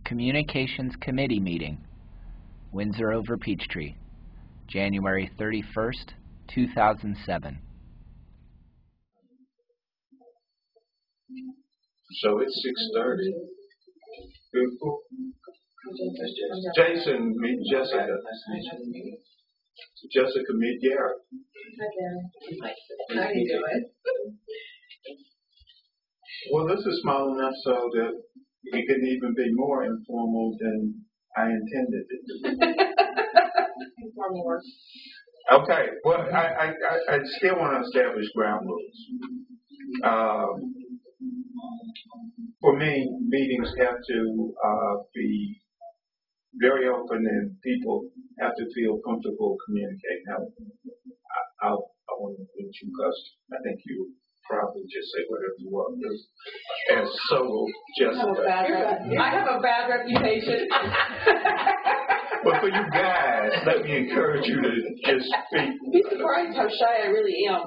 Communications Committee meeting, Windsor over Peachtree, January 31st, 2007. So it's 6:30. Beautiful. Jason, meet Jessica. Jessica, meet Gary. Hi, Gary. How you doing? Well, this is small enough so that it can even be more informal than I intended it to be. Informal work. Okay. Well, I still want to establish ground rules. For me, meetings have to be very open, and people have to feel comfortable communicating. Now, I want to meet you because I think you probably just say whatever you want. And so will Jessica. I have a bad reputation. But for you guys, let me encourage you to just speak. You'd be surprised how shy I really am.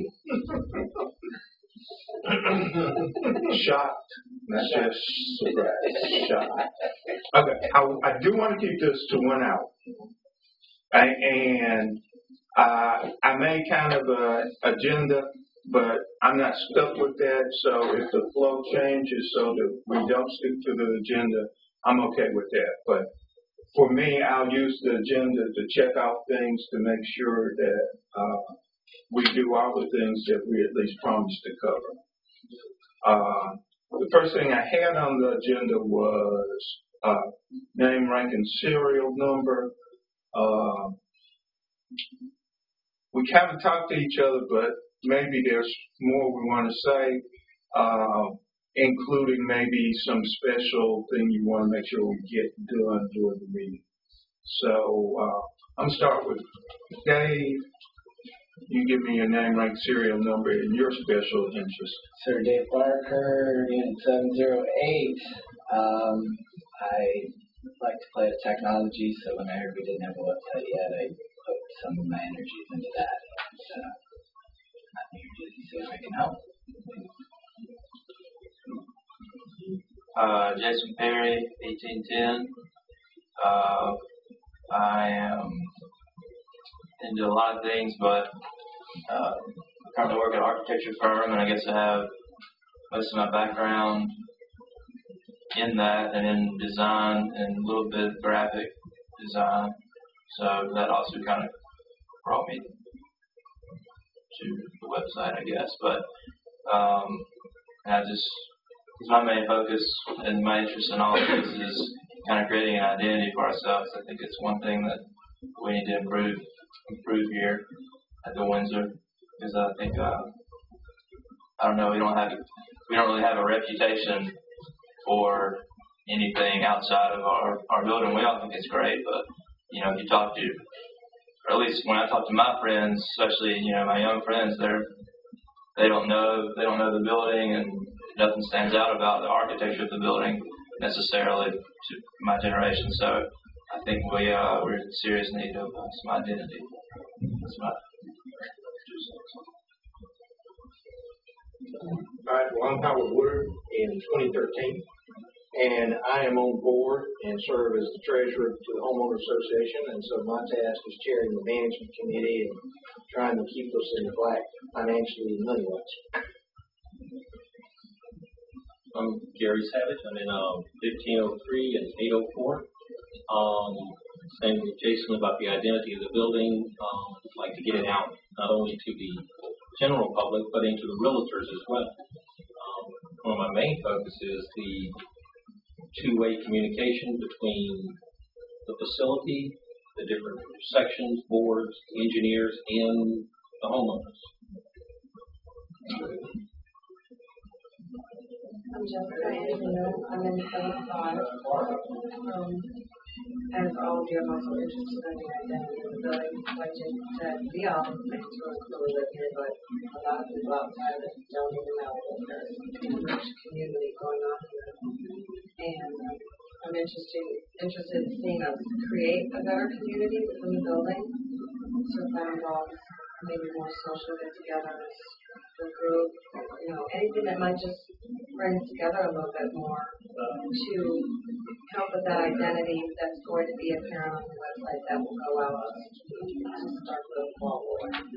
Shocked, not just surprised. Shocked. Okay, I do want to keep this to 1 hour. And I made kind of an agenda, but I'm not stuck with that. So if the flow changes so that we don't stick to the agenda, I'm okay with that. But for me, I'll use the agenda to check out things to make sure that we do all the things that we at least promised to cover. The first thing I had on the agenda was name, rank, and serial number. We kind of talked to each other, but maybe there's more we want to say, including maybe some special thing you want to make sure we get done during the meeting. So I'm going to start with Dave. You give me your name, rank, serial number, and your special interest. Sir Dave Barker, Unit 708. I like to play with technology, so when I heard we didn't have a website yet, I put some of my energies into that. I'm here to see if I can help. Jason Perry, 1810. I am into a lot of things, but I currently work at an architecture firm, and I guess I have most of my background in that and in design and a little bit of graphic design. So that also kind of brought me to the website, I guess. But my main focus and my interest in all of this is kind of creating an identity for ourselves. I think it's one thing that we need to improve here at the Windsor, because I think I don't know, we don't really have a reputation for anything outside of our building. We all think it's great, but if you talk to, or at least when I talk to my friends, especially my young friends, they don't know the building, and nothing stands out about the architecture of the building necessarily to my generation. So I think we're in serious need of some identity. That's my 2 cents. All right, well, I'm Howard Woodard in 2013, and I am on board and serve as the treasurer to the Homeowner Association, and so my task is chairing the management committee and trying to keep us in the black financially and money-wise. I'm Gary Savage. I'm in 1503 and 804. Same with Jason about the identity of the building. I'd like to get it out not only to the general public, but into the realtors as well. One of my main focus is the two-way communication between the facility, the different sections, boards, engineers, and the homeowners. I'm Jessica Angelo. I'm in 75. As all of you, I'm also interested in the identity of the building. Like Jason said, we all think it's really cool to live here, but a lot of people outside of it don't even know that there's a rich community going on here. And I'm interested in seeing us create a better community within the building. So that involves maybe more social get-togethers, the group, anything that might just bring us together a little bit more to help with that identity that's going to be apparent on the website that will go out to start the ball rolling.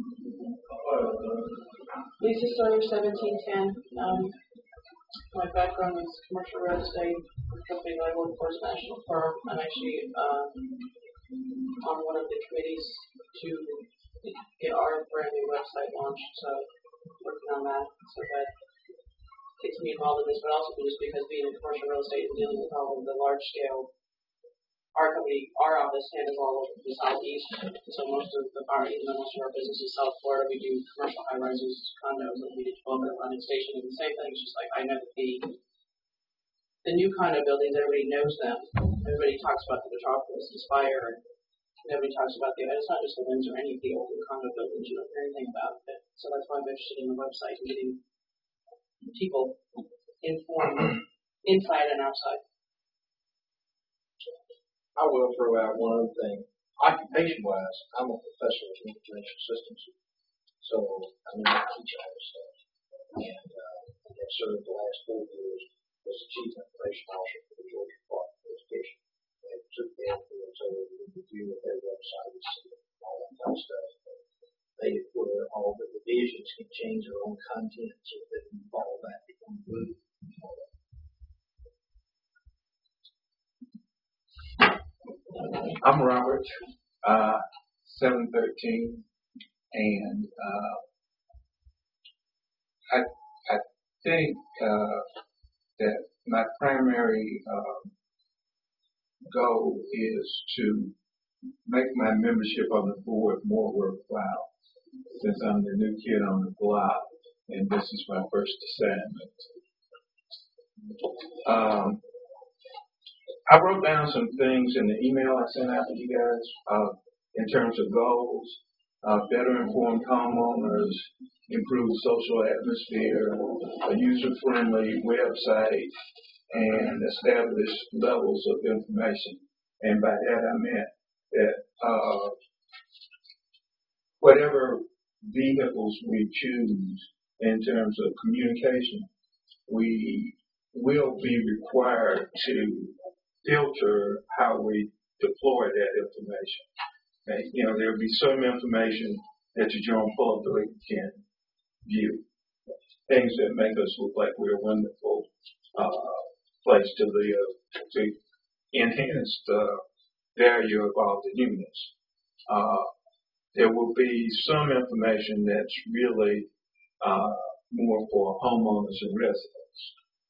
Lisa Sawyer, 1710. My background is commercial real estate. The company that I work for is a national firm. I'm actually on one of the committees to get our brand new website launched. So working on that. So that gets me involved in this, but also just because being in commercial real estate and dealing with all of the large scale, our office handles all of the Southeast. So most of our business is South Florida. We do commercial high rises, condos, and we do development at London Station. And the same thing. It's just like I know that the new condo buildings, everybody knows them. Everybody talks about the Metropolis, Inspire, and nobody talks about it's not just the Windsor, any of the old condo buildings. You don't hear anything about it. So that's why I'm interested in the website and getting people informed inside and outside. I will throw out one other thing. Occupation-wise, I'm a professor of information systems. So, I teach all this stuff. And I've served the last 4 years as the Chief Information Officer for the Georgia Department of Education. And took the influence over the review of their websites and all that kind of stuff. Made it where all the divisions can change their own content so that you follow that become blue. I'm Robert, 713, and I think that my primary goal is to make my membership on the board more worthwhile, since I'm the new kid on the block, and this is my first assignment. I wrote down some things in the email I sent out to you guys in terms of goals, better informed homeowners, improved social atmosphere, a user-friendly website, and established levels of information. And by that I meant that whatever vehicles we choose in terms of communication, we will be required to filter how we deploy that information. Okay? There will be some information that your general public can view. Things that make us look like we're a wonderful place to live, to enhance the value of all the units. There will be some information that's really more for homeowners and residents.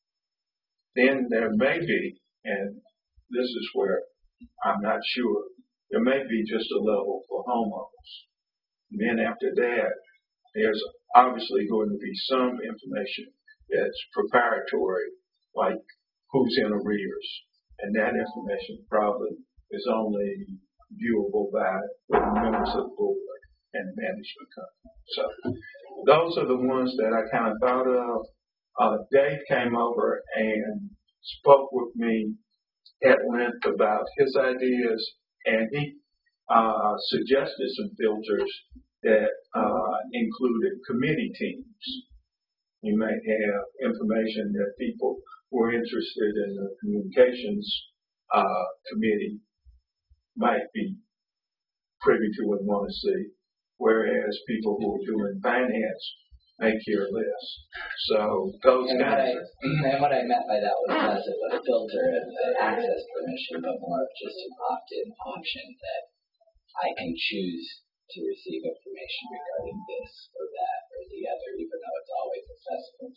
Then there may be, and this is where I'm not sure, there may be just a level for homeowners. And then after that, there's obviously going to be some information that's proprietary, like who's in arrears. And that information probably is only viewable by the members of the board and the management company. So those are the ones that I kind of thought of. Dave came over and spoke with me at length about his ideas, and he suggested some filters that included committee teams. You may have information that people who are interested in the communications committee might be privy to and want to see, whereas people who are doing finance may care less. So those kinds of... And what I meant by that was less of a filter of access permission, but more of just an opt-in option that I can choose to receive information regarding this or that or the other, even though it's always accessible.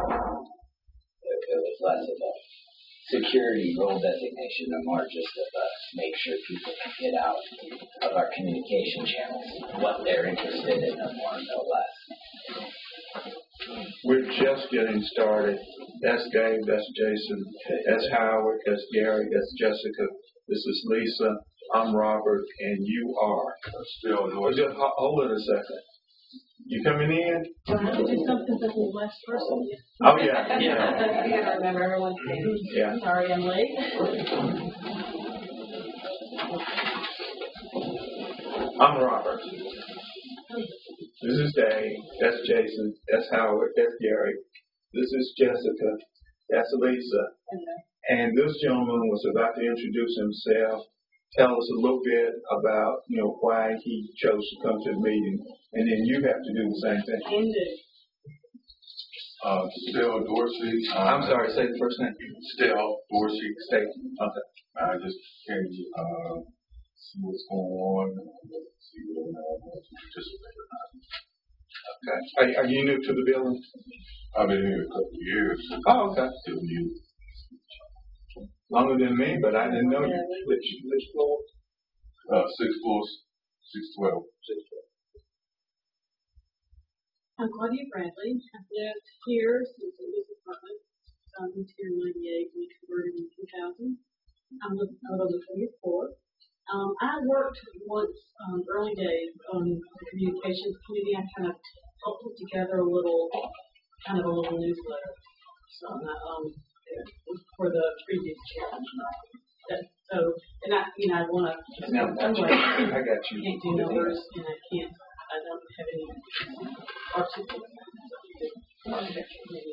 So it was less of a security role designation and more just of a make sure people can get out of our communication channels what they're interested in and more, no less. We're just getting started. That's Dave, that's Jason, that's Howard, that's Gary, that's Jessica, this is Lisa, I'm Robert, and you are. Still, just hold it a second. You coming in? Do I have to do something for the last person? Oh, yeah. You gotta remember everyone's name. Yeah. Sorry I'm late. I'm Robert. This is Dave, that's Jason, that's Howard, that's Gary, this is Jessica, that's Lisa, And this gentleman was about to introduce himself, tell us a little bit about, why he chose to come to the meeting, and then you have to do the same thing. Stell Dorsey. I'm sorry, say the first name. Stell Dorsey. Okay. I just came to see what's going on, see whether or not I want to participate or not. Okay. Are you new to the building? I've been here a couple of years. Oh, okay. Still new. Longer than me, but I didn't know you. Which floor? 6 floors, 612. I'm Claudia Bradley. I've lived here since it was apartment. I moved here in '98 and we converted in 2000. I live out on the 20th floor. I worked once, early days on the communications committee. I kind of helped put together a little newsletter. So for the previous chair. I want to. Now, I got you. Can't do numbers, and I don't have any articulate architecture committee.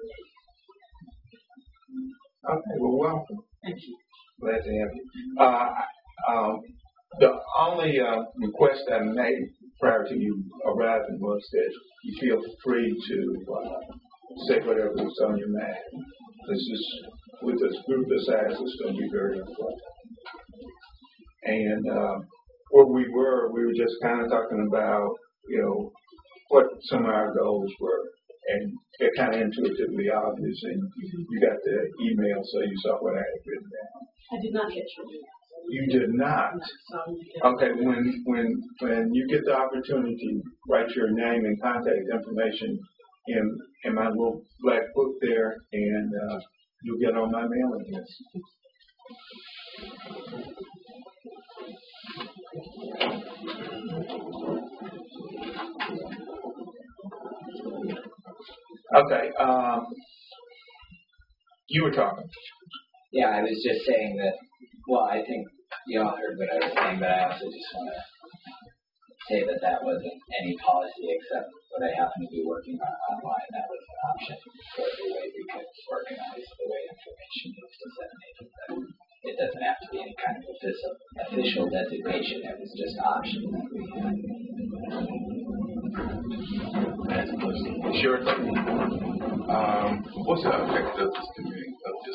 Okay, well, welcome. Thank you. Glad to have you. The only request I made prior to you arriving was that you feel free to say whatever is on your mind. This is, with this group this size, it's going to be very important. And where we were just kind of talking about, what some of our goals were. And they're kind of intuitively obvious, and you got the email, so you saw what I had written down. I did not get your email. You did not. Okay, when you get the opportunity, write your name and contact information in my little black book there, and you'll get on my mailing list. Okay, you were talking. Yeah, I was just saying that, I think you all heard what I was saying, but I also just want to say that wasn't any policy except what I happen to be working on online. That was an option for the way we could organize the way information is disseminated. But it doesn't have to be any kind of official designation. It was just an option that we had. Sure. What's the effect of this committee?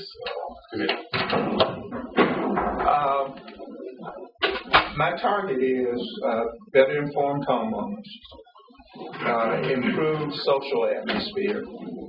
My target is better informed homeowners, improved social atmosphere,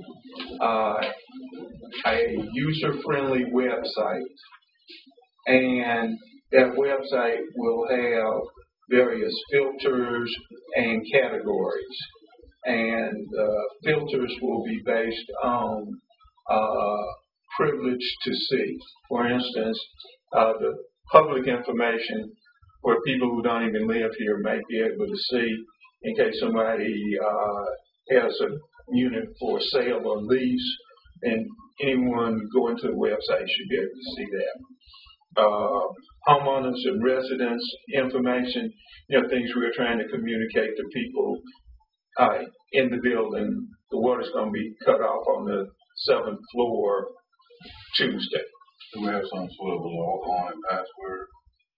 a user-friendly website, and that website will have various filters and categories. And filters will be based on privilege to see. For instance, the public information where people who don't even live here may be able to see in case somebody has a unit for sale or lease, and anyone going to the website should be able to see that. Homeowners and residents information, things we're trying to communicate to people in the building. The water's going to be cut off on the 7th floor Tuesday. Do we have some sort of a log-on and password?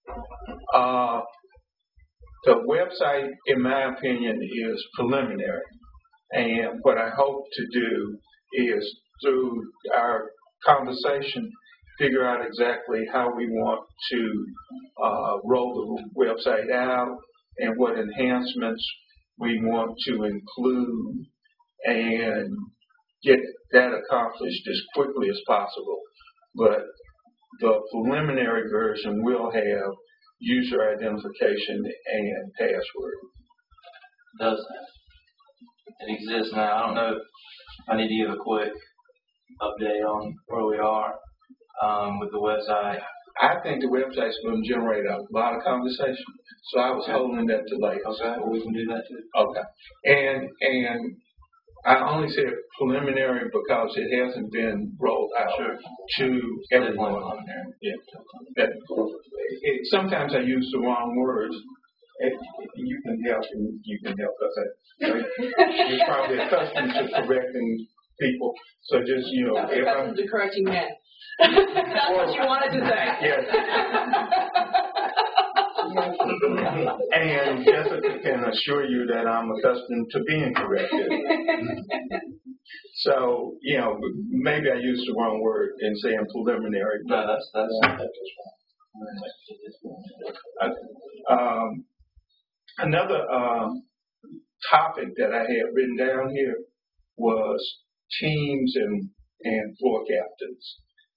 The website, in my opinion, is preliminary. And what I hope to do is, through our conversation, figure out exactly how we want to roll the website out and what enhancements we want to include, and get that accomplished as quickly as possible. But the preliminary version will have user identification and password. Does it exists now? I don't know if I need to give a quick update on where we are with the website. I think the website's going to generate a lot of conversation, so I was holding that to later. Okay, well, we can do that too. Okay, and I only said preliminary because it hasn't been rolled out to everyone. Yeah. Sometimes I use the wrong words. You can help, and you can help us. You're probably accustomed to correcting people, so just accustomed to correcting men. That's what you wanted to say. Yes. And Jessica can assure you that I'm accustomed to being corrected. So, maybe I used the wrong word in saying preliminary. No, that's Another topic that I had written down here was teams and floor captains.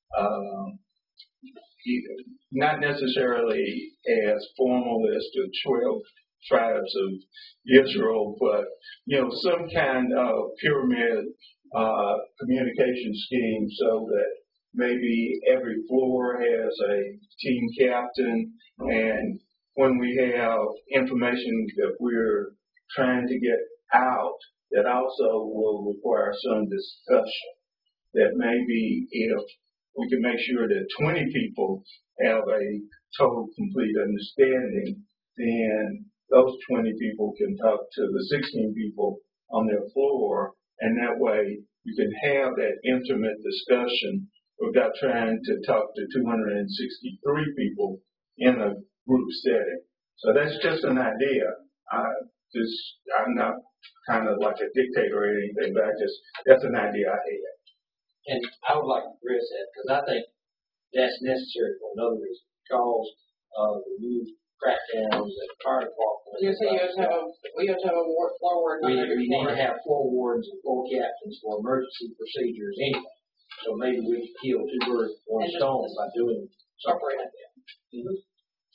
Not necessarily as formal as the 12 tribes of Israel, but some kind of pyramid communication scheme so that maybe every floor has a team captain, and when we have information that we're trying to get out, that also will require some discussion. That maybe if we can make sure that 20 people have a total complete understanding, then those 20 people can talk to the 16 people on their floor, and that way you can have that intimate discussion without trying to talk to 263 people in a group setting. So that's just an idea. I'm not kind of like a dictator or anything, but that's an idea I had. And I would like to address that because I think that's necessary for another reason. Because the new crackdowns at the fire department. You say we have to have a floor warden. We need to have floor wardens and floor captains for emergency procedures anyway. So maybe we can kill two birds with one stone by doing something like that. Mm-hmm.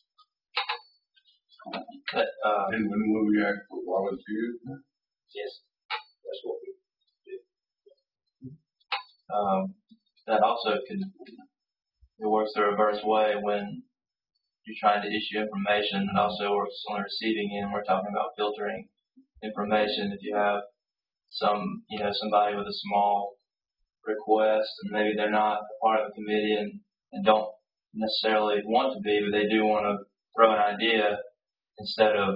And when will we act for volunteers? Yes, that's what we do. that also could, it works the reverse way when you're trying to issue information. It also works on the receiving end. We're talking about filtering information. If you have somebody with a small request and maybe they're not part of the committee and don't necessarily want to be, but they do want to throw an idea instead of,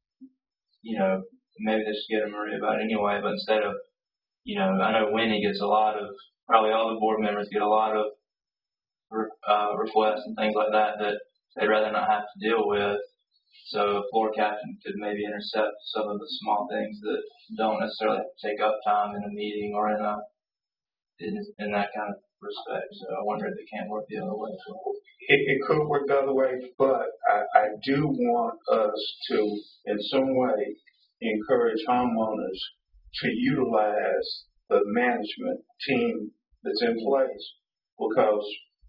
maybe they should get a Maria about it anyway, but instead of, I know Winnie gets probably all the board members get a lot of requests and things like that they'd rather not have to deal with. So a floor captain could maybe intercept some of the small things that don't necessarily have to take up time in a meeting or in that kind of respect. So I wonder if it can't work the other way. It could work the other way, but I do want us to, in some way, encourage homeowners to utilize the management team that's in place, because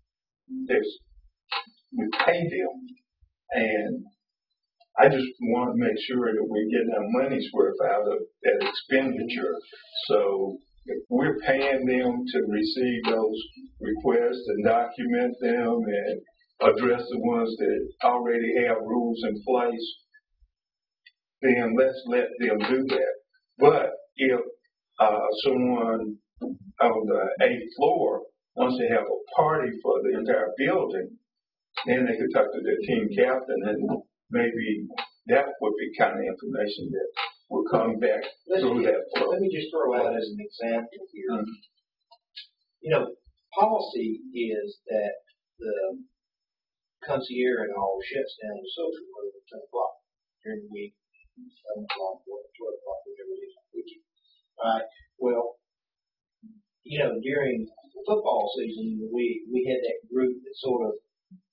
we pay them, and I just want to make sure that we're getting our money's worth out of that expenditure. So if we're paying them to receive those requests and document them and address the ones that already have rules in place, then let's let them do that. But if someone on the 8th floor wants to have a party for the entire building, then they could talk to their team captain, and maybe that would be kind of information that will come back through that flow. Let me just throw out as an example here. Mm-hmm. Policy is that the concierge and all shuts down the social room at 10 o'clock during the week, 7 o'clock, 12 o'clock, whichever it is on the weekend. All right. Well, during football season, we had that group that sort of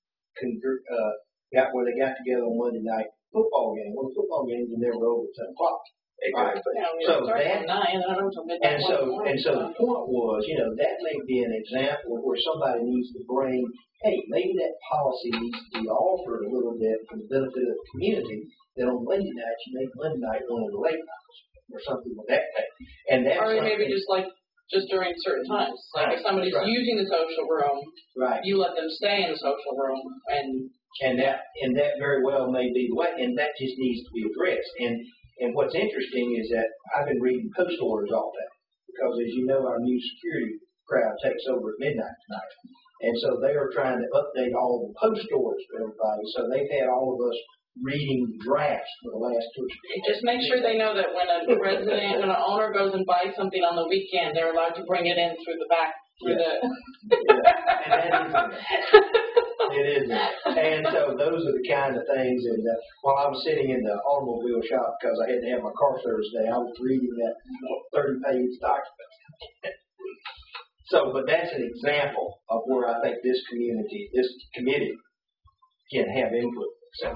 got where they got together on Monday night football game. Well, football games are never over at 10 o'clock. Exactly. Right. So the point was, that may be an example where somebody needs to bring, hey, maybe that policy needs to be altered a little bit for the benefit of the community, that on Monday night you make Monday night one of the late nights or something with that thing. And that's or maybe just during certain times. Like if somebody's using the social room, you let them stay in the social room, and that very well may be the way, and that just needs to be addressed. And what's interesting is that I've been reading post orders all day, because as you know, our new security crowd takes over at midnight tonight, and so they are trying to update all the post orders for everybody. So they've had all of us reading drafts for the last 2 or 3 days. Just make sure they know that when an owner goes and buys something on the weekend, they're allowed to bring it in through the back for the. And that isn't it. It isn't. And so those are the kind of things. And while I was sitting in the automobile shop because I had to have my car service day, I was reading that 30-page document. So, but that's an example of where I think this committee can have input. So.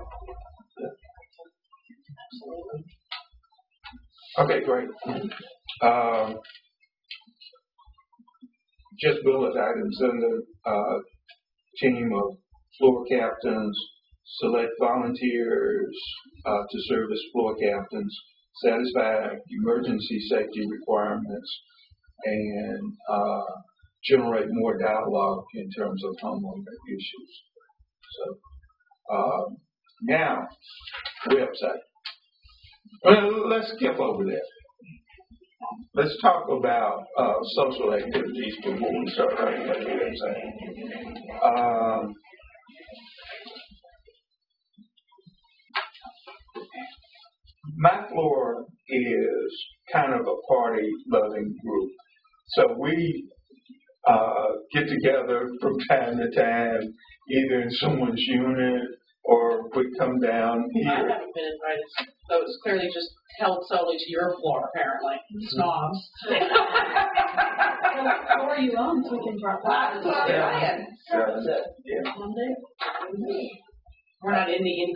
Okay, great. Just bullet items under team of floor captains, select volunteers to serve as floor captains, satisfy emergency safety requirements, and generate more dialogue in terms of homeowner issues. So now, website. Well, let's skip over that. Let's talk about social activities before we start talking about the website. My floor is kind of a party-loving group. So we get together from time to time, either in someone's unit or we come down here. I haven't been invited, so it's clearly just held solely to your floor, apparently. Snobs. How are you on? So we can drop that. Yeah. Monday? We're not in the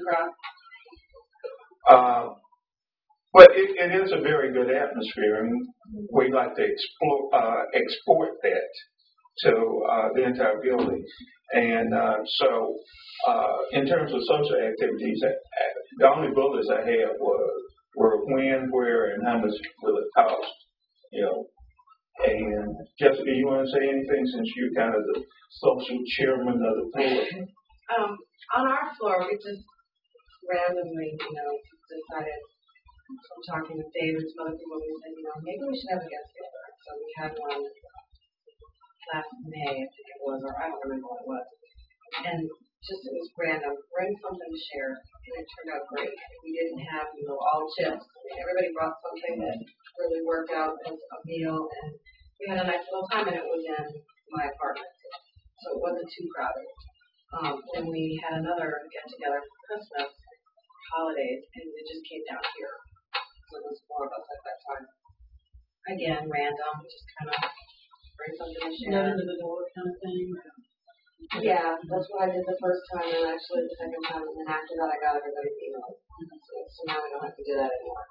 in-crowd. But it is a very good atmosphere, and we like to export that to the entire building. And so in terms of social activities, the only bullets I had were when, where, and how much will it cost, you know. And Jessica, you want to say anything since you're kind of the social chairman of the floor? On our floor, we just randomly, decided from talking with Dave and some other people, we said, maybe we should have a get together. So we had one last May, I think it was, or I don't remember what it was. And just it was random, bring something to share, and it turned out great. We didn't have, all chips. I mean, everybody brought something that really worked out as a meal, and we had a nice little time, and it was in my apartment, so it wasn't too crowded. Then we had another get-together for Christmas, holidays, and it just came down here. So it was 4 of us at that time. Again, random, just kind of bring something to share. None of the door kind of thing. Yeah, that's what I did the first time, and actually the second time, and then after that I got everybody's emails. So now I don't have to do that anymore.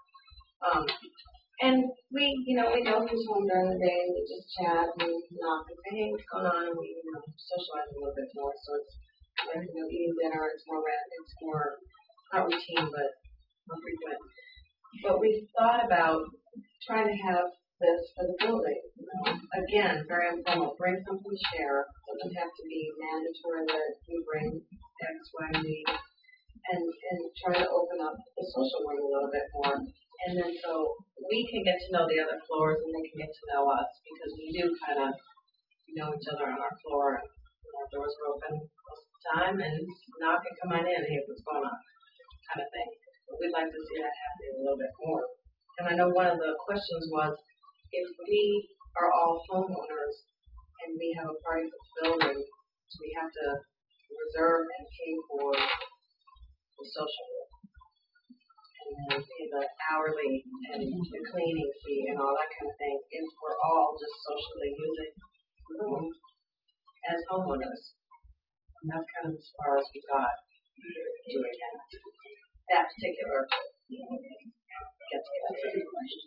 And we know who's home during the day, and we just chat and knock and say, hey, what's going on? And we, socialize a little bit more. So it's like, eating dinner, it's more not routine, but more frequent. But we thought about trying to have this for the building. Again, very informal. Bring something to share. It doesn't have to be mandatory that you bring X, Y, and Z. And try to open up the social room a little bit more. And then so we can get to know the other floors and they can get to know us because we do kind of know each other on our floor. And our doors are open most of the time and knock and come on in, hey, what's going on, kind of thing. But we'd like to see that happening a little bit more. And I know one of the questions was, if we are all homeowners and we have a party for the building, do we have to reserve and pay for the social room? And then pay the hourly and the cleaning fee and all that kind of thing if we're all just socially using the room as homeowners. And that's kind of as far as we got doing that particular get-together.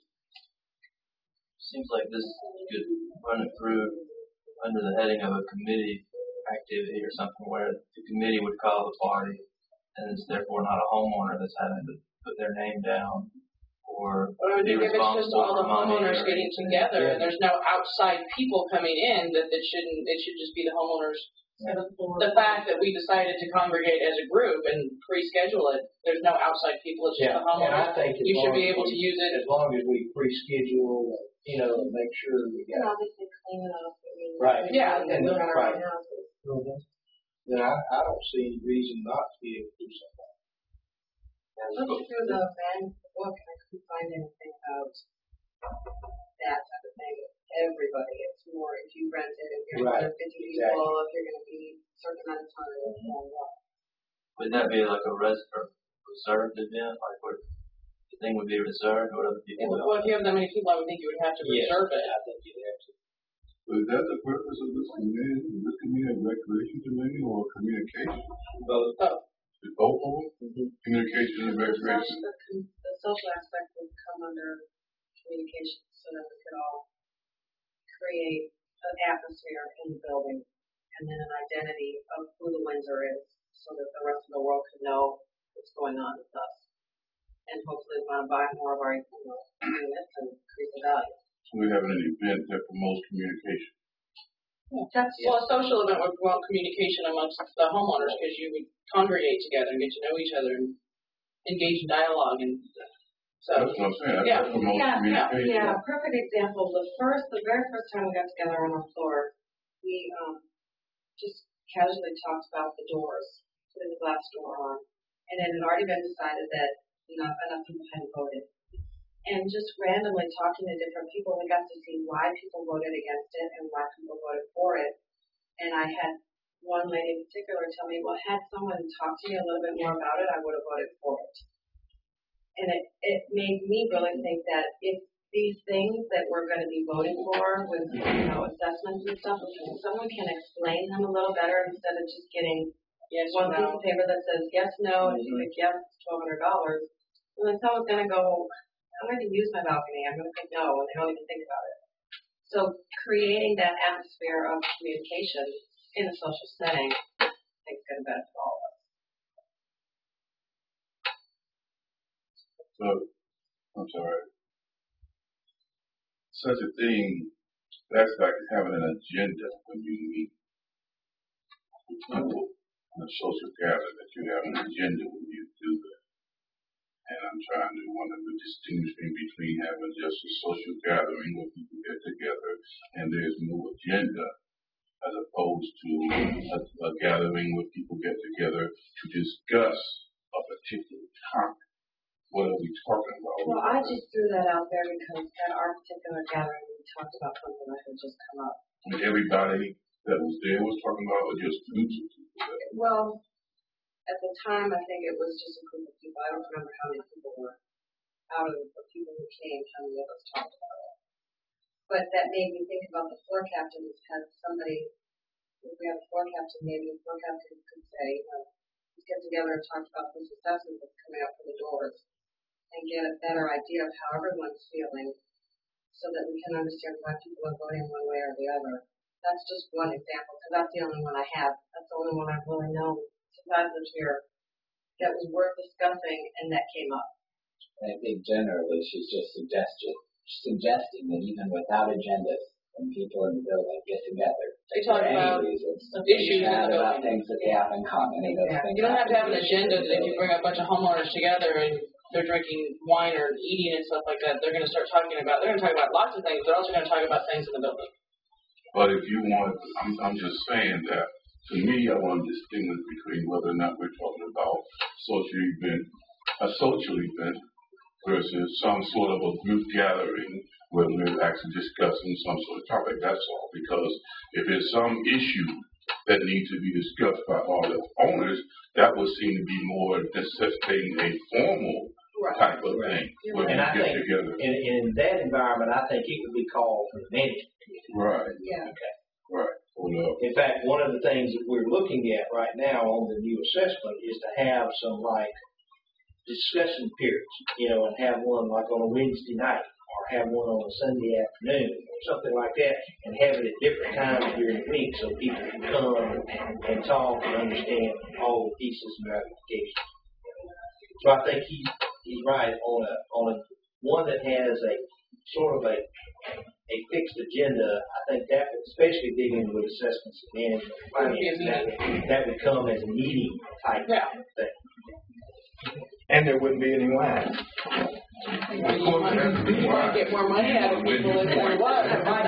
Seems like this could run it through under the heading of a committee activity or something where the committee would call the party and it's therefore not a homeowner that's having to put their name down or be if it's just all responsible the for money homeowners getting together and there's no outside people coming in, that it should just be the homeowners. The fact that we decided to congregate as a group and pre-schedule it, there's no outside people, it's just the homeowners. And I think you should be able to use it. As long as we pre-schedule, and make sure we And got obviously clean it up. right. Yeah. And we run our Right. own houses. Then I don't see any reason not to be able to do something. Look through the van book and I couldn't find anything about that type of thing. everybody. It's more if you rent it, if you're Right, under 50 exactly. people, if you're going to be a certain amount of time, and what. Would that be like a reserved event, like where the thing would be reserved, or other people? Well, if you have that many people, I would think you would have to Yes, reserve it. I think you'd have to. Is that the purpose of this committee? Is this committee a recreation committee or communication? Both. Oh, Is both of them? Communication and The recreation? social aspect would come under communication so that we could all create an atmosphere in the building and then an identity of who the Windsor is so that the rest of the world can know what's going on with us. And hopefully want to buy more of our units and increase the value. So we're having an event that promotes communication. well, a social event would promote communication amongst the homeowners because you would congregate together and get to know each other and engage in dialogue and so. That's what I'm saying. Yeah. That promotes communication. Yeah, perfect example. The very first time we got together on the floor, we just casually talked about the doors, putting the glass door on, and it had already been decided that enough people hadn't voted. And just randomly talking to different people, we got to see why people voted against it and why people voted for it. And I had one lady in particular tell me, well, had someone talked to me a little bit more about it, I would have voted for it. And it made me really think that if these things that we're going to be voting for with, assessments and stuff, if someone can explain them a little better instead of just getting one piece of paper that says yes, no, and if you click yes, it's $1,200, well, then someone's going to go, I'm going to use my balcony, I'm going to click no, and they don't even think about it. So creating that atmosphere of communication in a social setting, I think is going to benefit all of us. So, I'm sorry. Such a thing, that's like having an agenda when you meet with people in a social gathering, that you have an agenda when you do that. And I'm trying to wonder the distinguishing between having just a social gathering where people get together and there's no agenda, as opposed to a gathering where people get together to discuss a particular topic. What are we talking about? Well, I just threw that out there because at our particular gathering, we talked about something that had just come up. And everybody that was there was talking about, or just groups of people? Well, at the time, I think it was just a group of people. I don't remember how many people were. Out of the people who came, how many of us talked about it. But that made me think about the floor captains. Had somebody, if we had a floor captain, maybe the floor captain could say, let's get together and talk about this assessment that's coming up for the doors and get a better idea of how everyone's feeling so that we can understand why people are voting one way or the other. That's just one example, because that's the only one I have. That's the only one I've really known since I've lived here that was worth discussing and that came up. I think generally she's just suggesting that even without agendas, when people in the building get together, They talk for about any reasons, issues in chat the about building. things that they have in common. And those things You don't have to have an be agenda issues that in if the you bring a bunch of homeowners together and they're drinking wine or eating and stuff like that, they're going to talk about lots of things. They're also going to talk about things in the building. But if you want, I'm just saying that, to me, I want to distinguish between whether or not we're talking about a social event versus some sort of a group gathering where we're actually discussing some sort of topic. That's all. Because if there's some issue that needs to be discussed by all the owners, that would seem to be more necessitating a formal type of thing where we And I get think together. in that environment, I think it would be called for the management committee. Right. Yeah. Okay. Right. Well, In fact, one of the things that we're looking at right now on the new assessment is to have some discussion periods, and have one like on a Wednesday night or have one on a Sunday afternoon or something like that and have it at different times during the week so people can come and talk and understand all the pieces and ramifications. So I think he's right on a one that has a sort of a fixed agenda. I think that, especially dealing with assessments and management and finance, that would come as a meeting type thing. And there wouldn't be any wine. You might get more money out of people if there was.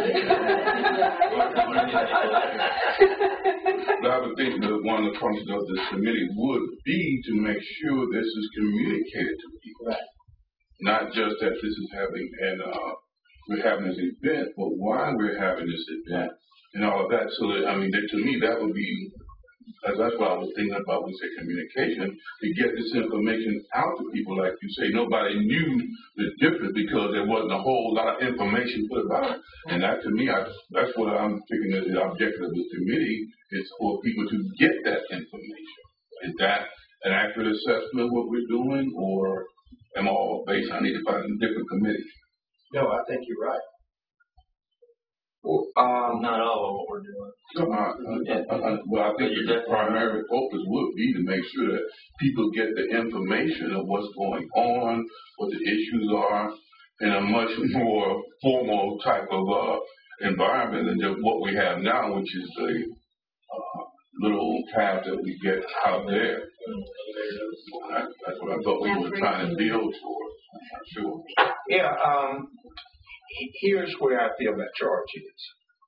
But I would think that one of the functions of this committee would be to make sure this is communicated to people. Right. Not just that this is having an we're having this event, but why we're having this event and all of that. So that, I mean, to me, that would be, that's what I was thinking about when we say communication, to get this information out to people. Like you say, nobody knew the difference because there wasn't a whole lot of information put about it. And that, to me, that's what I'm thinking is the objective of this committee, is for people to get that information. Is that an accurate assessment of what we're doing, or am I all based? I need to find a different committee. No, I think you're right. Well, Not all of what we're doing. Well, I think the primary focus would be to make sure that people get the information of what's going on, what the issues are, in a much more formal type of environment than just what we have now, which is the little tab that we get out there. That's what I thought we were trying to build towards. I'm sure. yeah, here's where I feel that charge is.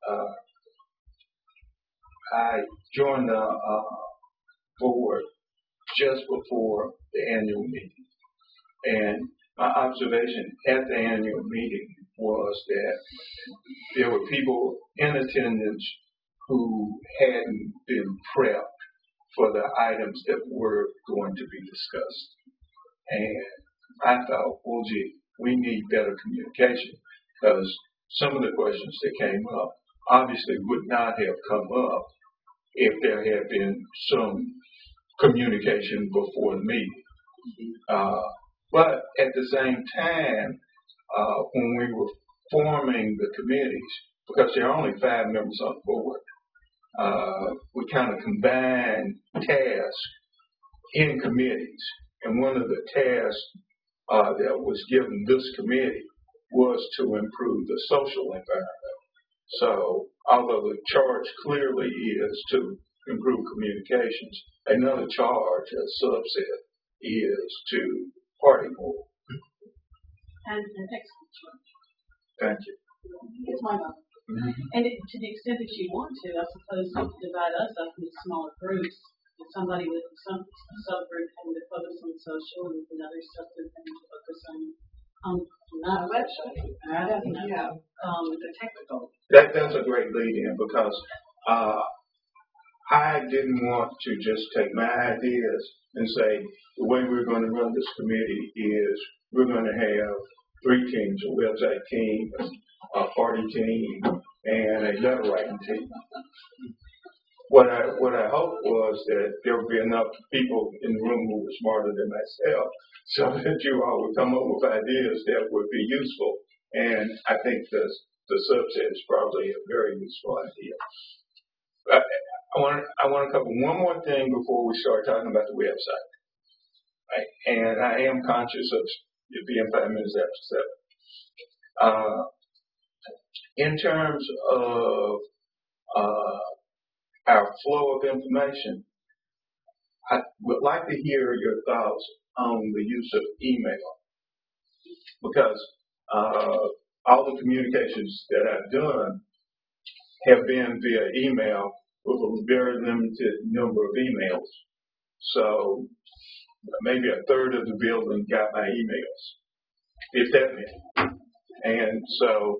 I joined the board just before the annual meeting. And my observation at the annual meeting was that there were people in attendance who hadn't been prepped for the items that were going to be discussed. And I thought, well, gee, we need better communication, because some of the questions that came up obviously would not have come up if there had been some communication before the meeting. But at the same time, when we were forming the committees, because there are only 5 members on the board, we kind of combined tasks in committees. And one of the tasks that was given this committee was to improve the social environment. So, although the charge clearly is to improve communications, another charge, a subset, is to party more. And an excellent choice. Thank you. It's my vote. And to the extent that you want to, I suppose you could divide us up into smaller groups. If somebody with some subgroup having to focus on social, and another subgroup having to focus on website. I don't know. Yeah, the technical. That's a great lead-in, because I didn't want to just take my ideas and say, the way we're going to run this committee is we're going to have 3 teams, a website team, a party team, and a letter writing team. What I hoped was that there would be enough people in the room who were smarter than myself, so that you all would come up with ideas that would be useful. And I think the subset is probably a very useful idea. I want to cover one more thing before we start talking about the website. Right? And I am conscious of it being 5 minutes after 7. In terms of our flow of information, I would like to hear your thoughts on the use of email, because all the communications that I've done have been via email with a very limited number of emails. So maybe a third of the building got my emails, if that many. And so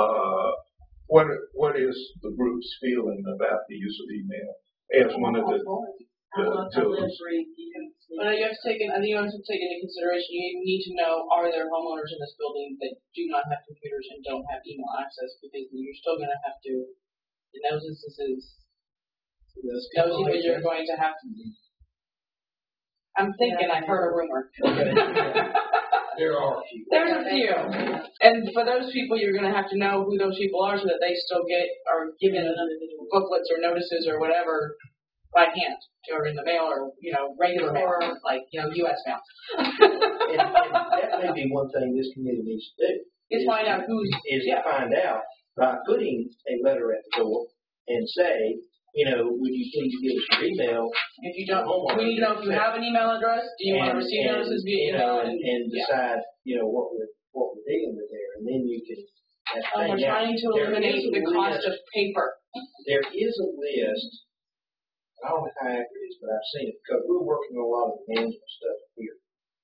what is the group's feeling about the use of email as one of the tools? But you have to take into consideration, you need to know, are there homeowners in this building that do not have computers and don't have email access, because you're still going to have to, in those instances, you're going to have to. I'm thinking I've heard a rumor. There are a few. There's a few. And for those people, you're going to have to know who those people are so that they still are given booklets or notices or whatever by hand, or in the mail, or, regular mail, like, U.S. mail. and that may be one thing this committee needs to do. Is find out who's. To find out by putting a letter at the door and say, would you please give us your email? If you don't, we need to know if you have an email address. Do you want to receive notices via email? And decide, what we're dealing with there, and then you can. We're trying to eliminate the cost of paper. There is a list. I don't know how accurate it is, but I've seen it, because we're working on a lot of the management stuff here.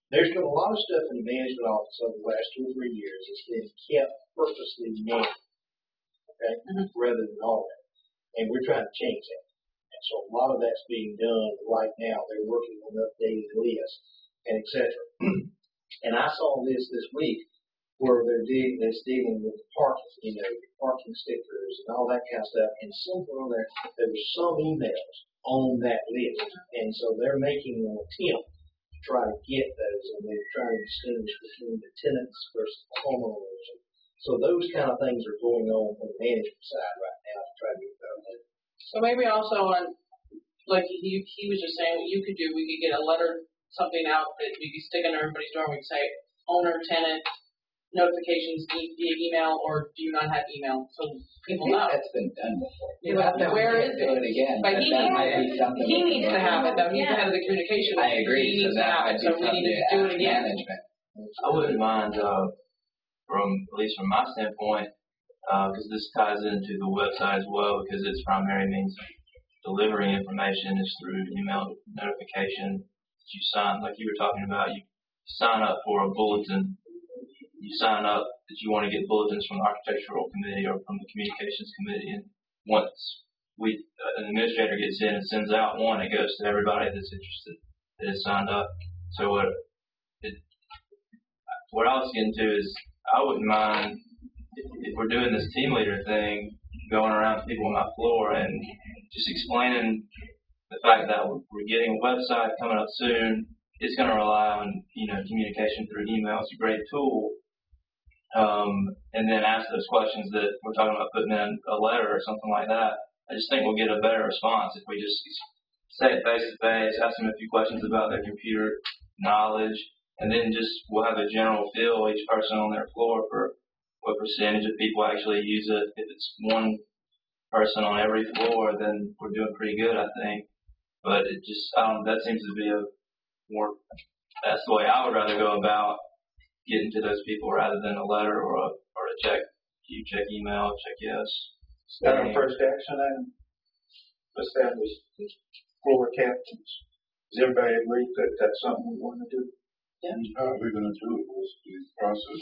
There's been a lot of stuff in the management office over the last 2 or 3 years that's been kept purposely manual, okay, rather than automated. And we're trying to change that. And so a lot of that's being done right now. They're working on updated lists and et cetera. And I saw this week where that's dealing with parking, parking stickers and all that kind of stuff. And somewhere on there was some emails on that list. And so they're making an attempt to try to get those, and they're trying to distinguish between the tenants versus the homeowners. So those kind of things are going on the management side right now to try to get that. So maybe also on, like he was just saying, what you could do, we could get a letter, something out that we could stick under everybody's door. We could say, owner, tenant, notifications via email, or do you not have email? So people know. That's been done before. Where is Do it again. But he needs to have it, though. He's the head of the communication. I agree. He needs to have it, so we need to do it again. Management. I wouldn't mind, at least from my standpoint, because this ties into the website as well, because its primary means of delivering information is through email notification that you sign, like you were talking about. You sign up for a bulletin. You sign up that you want to get bulletins from the architectural committee or from the communications committee, and once an administrator gets in and sends out one, it goes to everybody that's interested that is signed up. So what I was getting to is I wouldn't mind if we're doing this team leader thing, going around to people on my floor and just explaining the fact that we're getting a website coming up soon. It's going to rely on communication through email. It's a great tool. And then ask those questions that we're talking about putting in a letter or something like that. I just think we'll get a better response if we just say it face to face, ask them a few questions about their computer knowledge, and then we'll have a general feel, each person on their floor, for what percentage of people actually use it. If it's one person on every floor, then we're doing pretty good, I think. But that seems to be that's the way I would rather go about getting to those people rather than a letter or a check. You check email, check yes. Is that our first action item? Establish floor captains. Does everybody agree that that's something we want to do? Yeah. How are we going to do it? What's the process?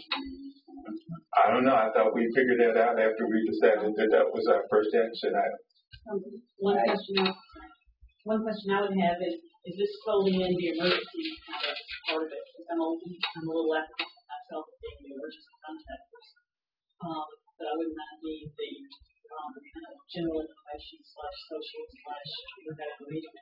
I don't know. I thought we figured that out after we decided that was our first action item. One question I would have is this folding in the emergency part of it? Because I'm a little after myself being the emergency contact person. But I would not need the kind of general information / social / we're having a meeting.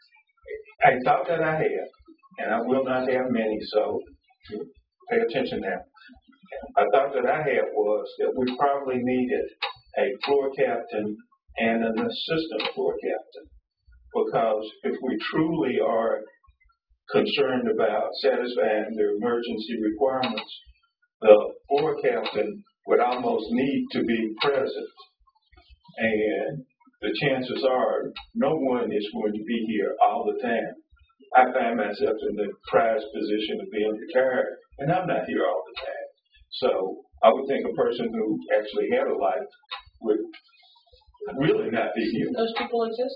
I thought that I had, and I will not have many, so pay attention now. I thought that I had was that we probably needed a floor captain and an assistant floor captain, because if we truly are concerned about satisfying the emergency requirements, the floor captain would almost need to be present. And the chances are no one is going to be here all the time. I find myself in the prized position of being retired, and I'm not here all the time. So I would think a person who actually had a life would really not be here. Those people exist?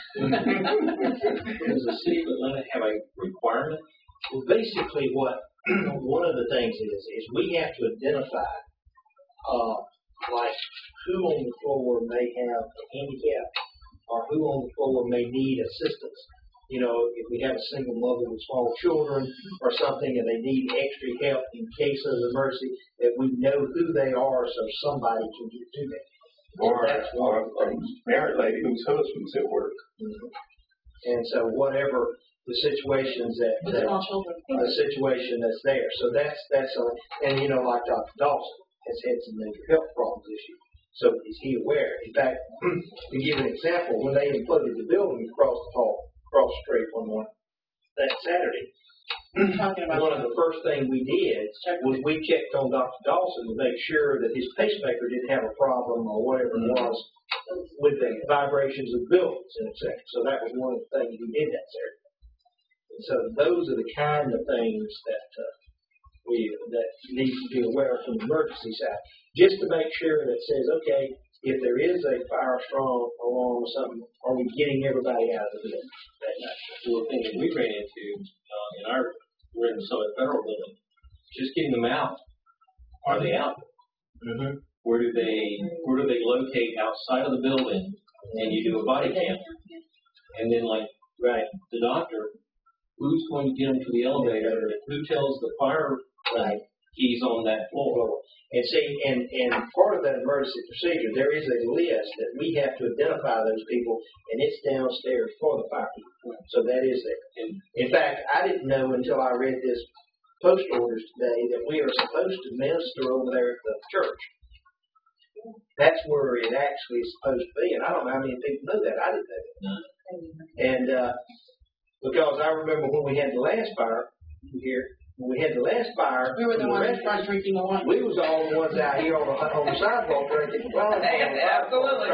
Does the city of Atlanta have a requirement? Well, basically one of the things is we have to identify like who on the floor may have a handicap or who on the floor may need assistance. If we have a single mother with small children or something and they need extra help in case of an emergency, that we know who they are so somebody can get to them. Or a married lady whose husband's at work. Mm-hmm. And so whatever the situations the situation that's there. So that's and like Dr. Dawson has had some mental health problems issues. So is he aware? In fact, to give an example, when they imploded the building across the street that Saturday, one of the first things we did was we checked on Dr. Dawson to make sure that his pacemaker didn't have a problem or whatever it was with the vibrations of buildings and et cetera. So that was one of the things we did that Saturday. And so those are the kind of things that that need to be aware of from the emergency side, just to make sure that it says, okay, if there is a fire strong alarm or something, are we getting everybody out of the building that night? Well, the thing that we ran into we're in and some at Federal Building. Just getting them out. Are they out? Mm-hmm. Where do they locate outside of the building and you do a body cam? And then like the doctor, who's going to get them to the elevator? Who tells the fire keys on that floor? And see, and part of that emergency procedure, there is a list that we have to identify those people, and it's downstairs for the fire people. So that is there. And in fact, I didn't know until I read this post orders today that we are supposed to minister over there at the church. That's where it actually is supposed to be, and I don't know how many people know that. I didn't know that. No. And because I remember when we had the last fire here, when we had the last fire, We were the ones in front drinking the wine. we was all the ones out here on the sidewalk drinking the wine. Absolutely.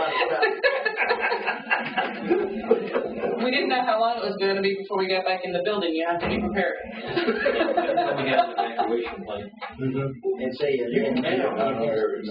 We didn't know how long it was going to be before we got back in the building. You have to be prepared. We have an evacuation plan. And see, and now we're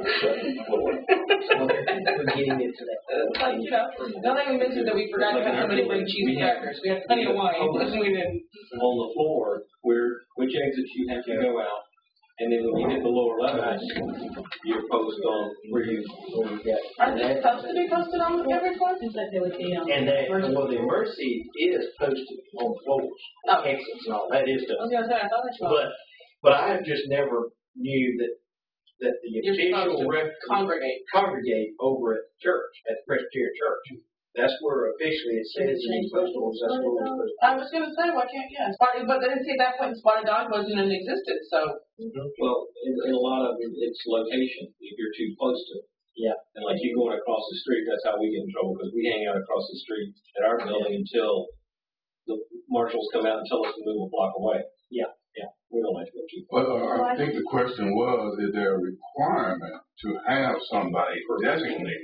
getting into that. Don't even mention that we forgot to have somebody bring cheese and crackers. We had plenty of wine, and we didn't. On the floor, which exits you have to go out, and then when you hit the lower levels, you're posted on where you get. Are they supposed to be posted on every floor? Seems like they would be on. And that, well, the emergency is posted on floors, exits and all that is I was done. going to say, I thought that's wrong. But I just never knew that the You're supposed official to congregate over at church, at Presbyterian Church. That's where officially it says in these post orders, that's where we're supposed to. I was going to say, why can't, but then see, at that point, Spotted Dog wasn't in existence, so. Well, in a lot of it's location. If you're too close to it. Yeah. And like you going across the street, that's how we get in trouble because we hang out across the street at our building until the marshals come out and tell us to move a block away. Yeah. Yeah. We don't like to go too Well, far. I think the question was, is there a requirement to have somebody designated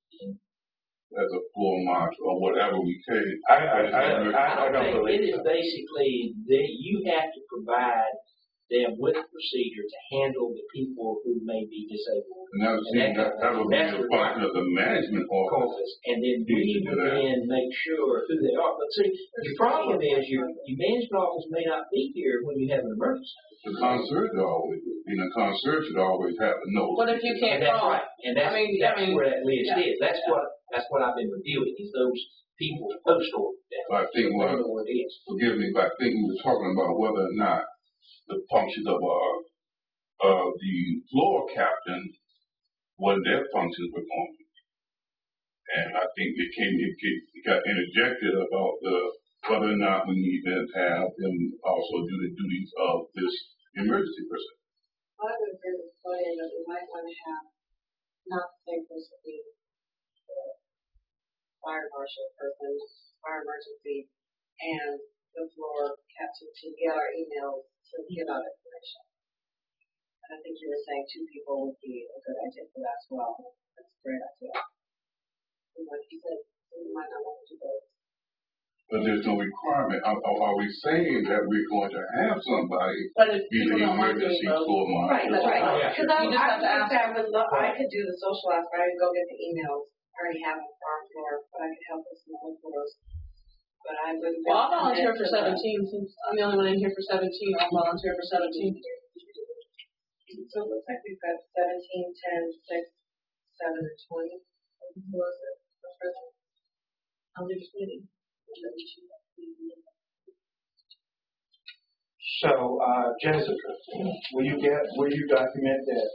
as a floor marshal or whatever we say? I don't think it is basically that you have to provide them with a procedure to handle the people who may be disabled. And that would be the function of the management office. And then we would then make sure who they are. But see, the problem is your management office may not be here when you have an emergency. The concierge always, the concierge should always have a note. What if you can't And that's call? right. And that's where that list is. That's what I've been reviewing is those people's post orders. I think forgive me, but I think we were talking about whether or not the functions of the floor captain, what their functions were going to be. And I think it got interjected about whether or not we need to have them also do the duties of this emergency person. I would agree with Claudia that we might want to have not the same person be the fire marshal person, fire emergency, and the floor captain to get our emails to give out information. And I think you were saying 2 people would be a good idea for that as well. That's a great idea. And like you said, we might not want to do both. But there's no requirement. Are we saying that we're going to have somebody be the emergency floor marshal? Right. Because I You just have to ask. I could do the social aspect. I could go get the emails. I already have them for our floor, but I could help with some other floors. But I wouldn't. Well, I'll volunteer for 17 since I'm the only one in here for 17. I'll volunteer for 17. So it looks like we've got 17, 10, 6, 7, and 20. Who was it? What's present? I'll do this meeting. So, Jessica, will you document that?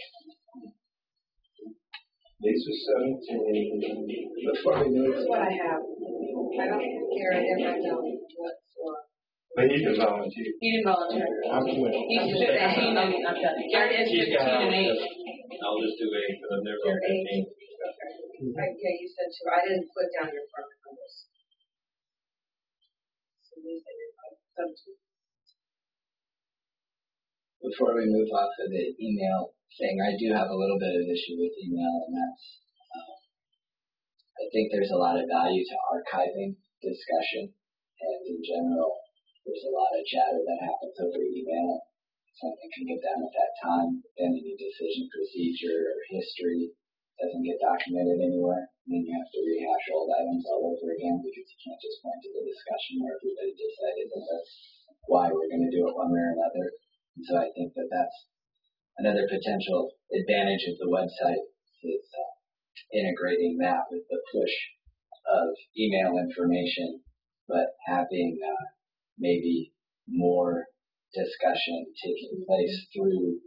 Lisa 17. Looks like we This is what I have. I don't care if I know what for. But he can volunteer. He didn't volunteer. I'm 20. He's 15 and Gary is 15 and 8. I'll just do 8 because I've never You're done 15. 8. Right, yeah, you said 2. I didn't put down your front numbers. So you said you're 17. Before we move off of the email thing, I do have a little bit of issue with email, and that's, I think there's a lot of value to archiving discussion, and in general, there's a lot of chatter that happens over email. Something can get done at that time, then any decision procedure or history doesn't get documented anywhere, and then you have to rehash old items all over again because you can't just point to the discussion where everybody decided that that's why we're going to do it one way or another. And so I think that that's another potential advantage of the website is integrating that with the push of email information, but having maybe more discussion taking place through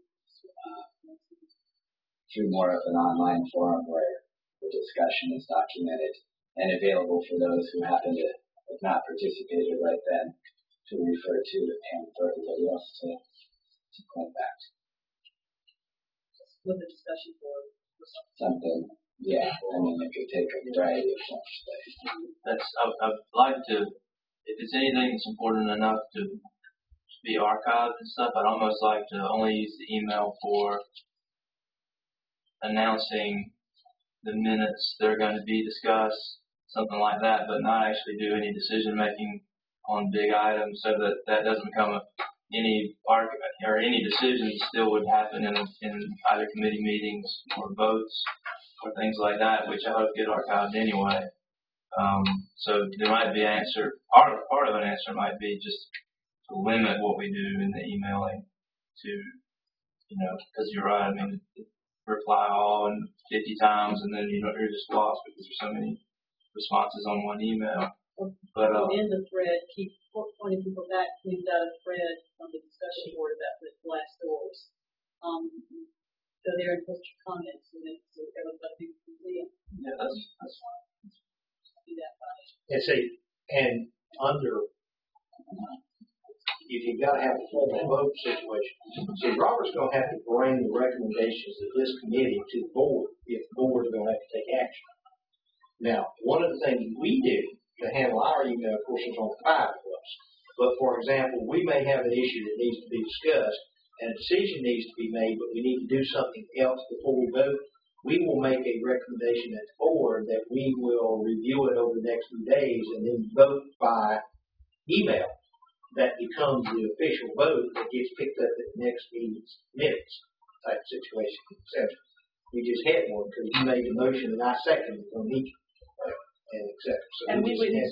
more of an online forum where the discussion is documented and available for those who happen to have not participated right then to refer to and for everybody else to click back. With the discussion board. Something, yeah, I mean, it could take a variety of forms. I'd like to, if it's anything that's important enough to be archived and stuff, I'd almost like to only use the email for announcing the minutes that are going to be discussed, something like that, but not actually do any decision making on big items, so that that doesn't become any decisions still would happen in either committee meetings or votes or things like that, which I hope get archived anyway. So there might be part of an answer might be just to limit what we do in the emailing to, because you're right, I mean, reply all and 50 times and then you're just lost because there's so many responses on one email. But in the thread, keep pointing people back. We've got a thread on the discussion board about the glass doors. Go there and post your comments, and then so everybody can see them. Yeah, that's fine. Do that fine. And see, and under, if you've got to have a formal vote situation, see, Robert's going to have to bring the recommendations of this committee to the board if the board is going to have to take action. Now, one of the things we do to handle our email, of course, is on 5 of us. But, for example, we may have an issue that needs to be discussed, and a decision needs to be made, but we need to do something else before we vote. We will make a recommendation at the board that we will review it over the next few days and then vote by email. That becomes the official vote that gets picked up at the next meeting's minutes type situation, etc. We just had one because you made the motion and I seconded it on each, and etc. So and we would.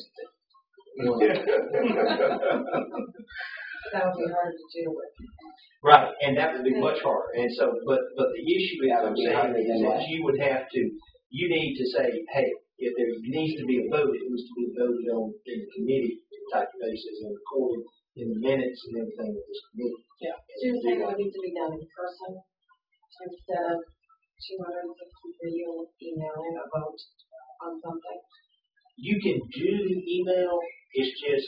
That would be hard to deal with. Right, and that would be much harder. And so, but the issue is, I'm saying, is that you would have to, you need to say, hey, if there needs to be a vote, it needs to be voted on in the committee type basis and recorded in the minutes and everything of this committee. Yeah. So you're saying it would need to be done in person instead of 260 for you emailing a vote on something? You can do the email, it's just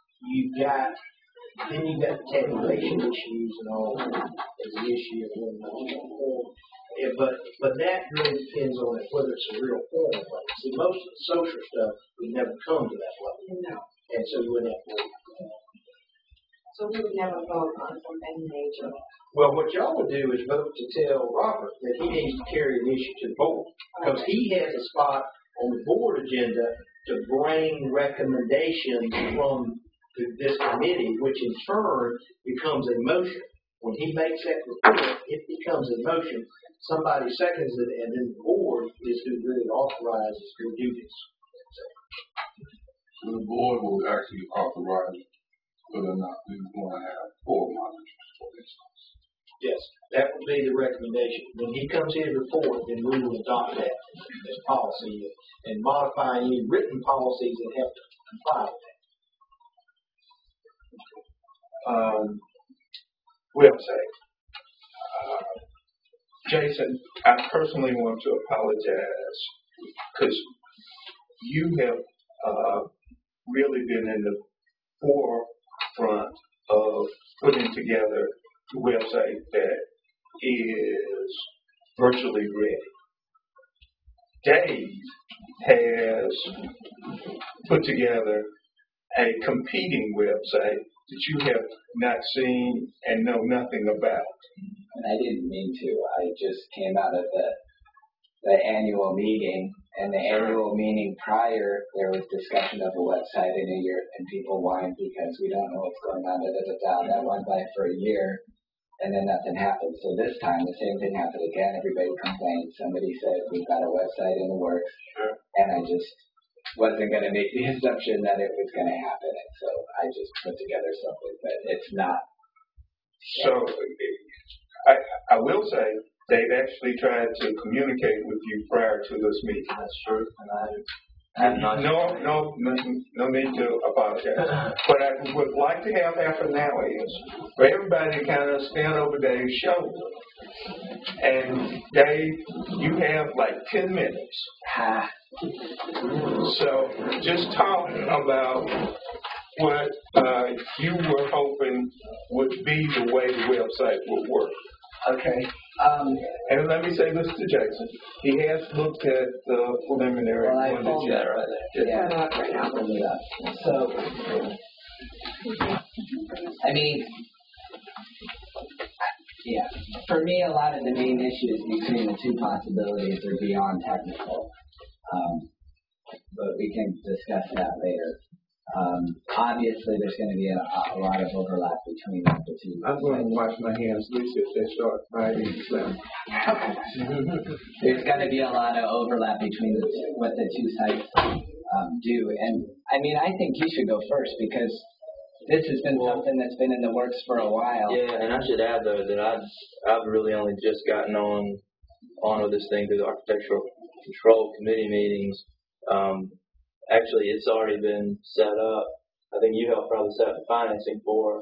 then you've got the tabulation issues and all as the issue of whether or not you form. Yeah, but that really depends on whether it's a real form. See, most of the social stuff would never come to that level. No. And so you wouldn't have to wait. So we would never vote on something major. Well, what y'all would do is vote to tell Robert that he needs to carry an issue to the board. Because he has a spot on the board agenda to bring recommendations from this committee, which in turn becomes a motion. When he makes that report, it becomes a motion. Somebody seconds it, and then the board is who really authorizes to do this. So the board will actually authorize whether or not we want to have 4 monitors, for instance. Yes, that would be the recommendation. When he comes here to report, then we will adopt that as policy and modify any written policies that have to comply with that. Website. Jason, I personally want to apologize because you have really been in the forefront of putting together a website that is virtually ready. Dave has put together a competing website that you have not seen and know nothing about. And I didn't mean to. I just came out of the annual meeting, and the annual meeting prior, there was discussion of a website in a year, and people whined because we don't know what's going on, That went by for a year, and then nothing happened. So this time, the same thing happened again. Everybody complained. Somebody said, we've got a website in the works, and I just wasn't going to make the assumption that it was going to happen. And so I just put together something, but it's not. So I will say they've actually tried to communicate with you prior to this meeting. That's true. And I have not. No need to apologize. What I would like to have happen now is for everybody to kind of stand over Dave's shoulder. And Dave, you have like 10 minutes. So just talk about what you were hoping would be the way the website would work. Okay. And let me say this to Jason. He has looked at the preliminary. Well, I one pulled that that right there. Yeah, right now. Pulled it up. So, I mean, yeah, for me, a lot of the main issues between the two possibilities are beyond technical, but we can discuss that later. Obviously, there's going to be a lot of overlap between the two. I'm going to wash my hands, at least if they start writing them. There's going to be a lot of overlap between what the two sites do. And, I mean, I think you should go first because this has been something that's been in the works for a while. Yeah, and I should add, though, that I've really only just gotten on with this thing through the Architectural Control Committee meetings. Actually, it's already been set up. I think you helped probably set up the financing for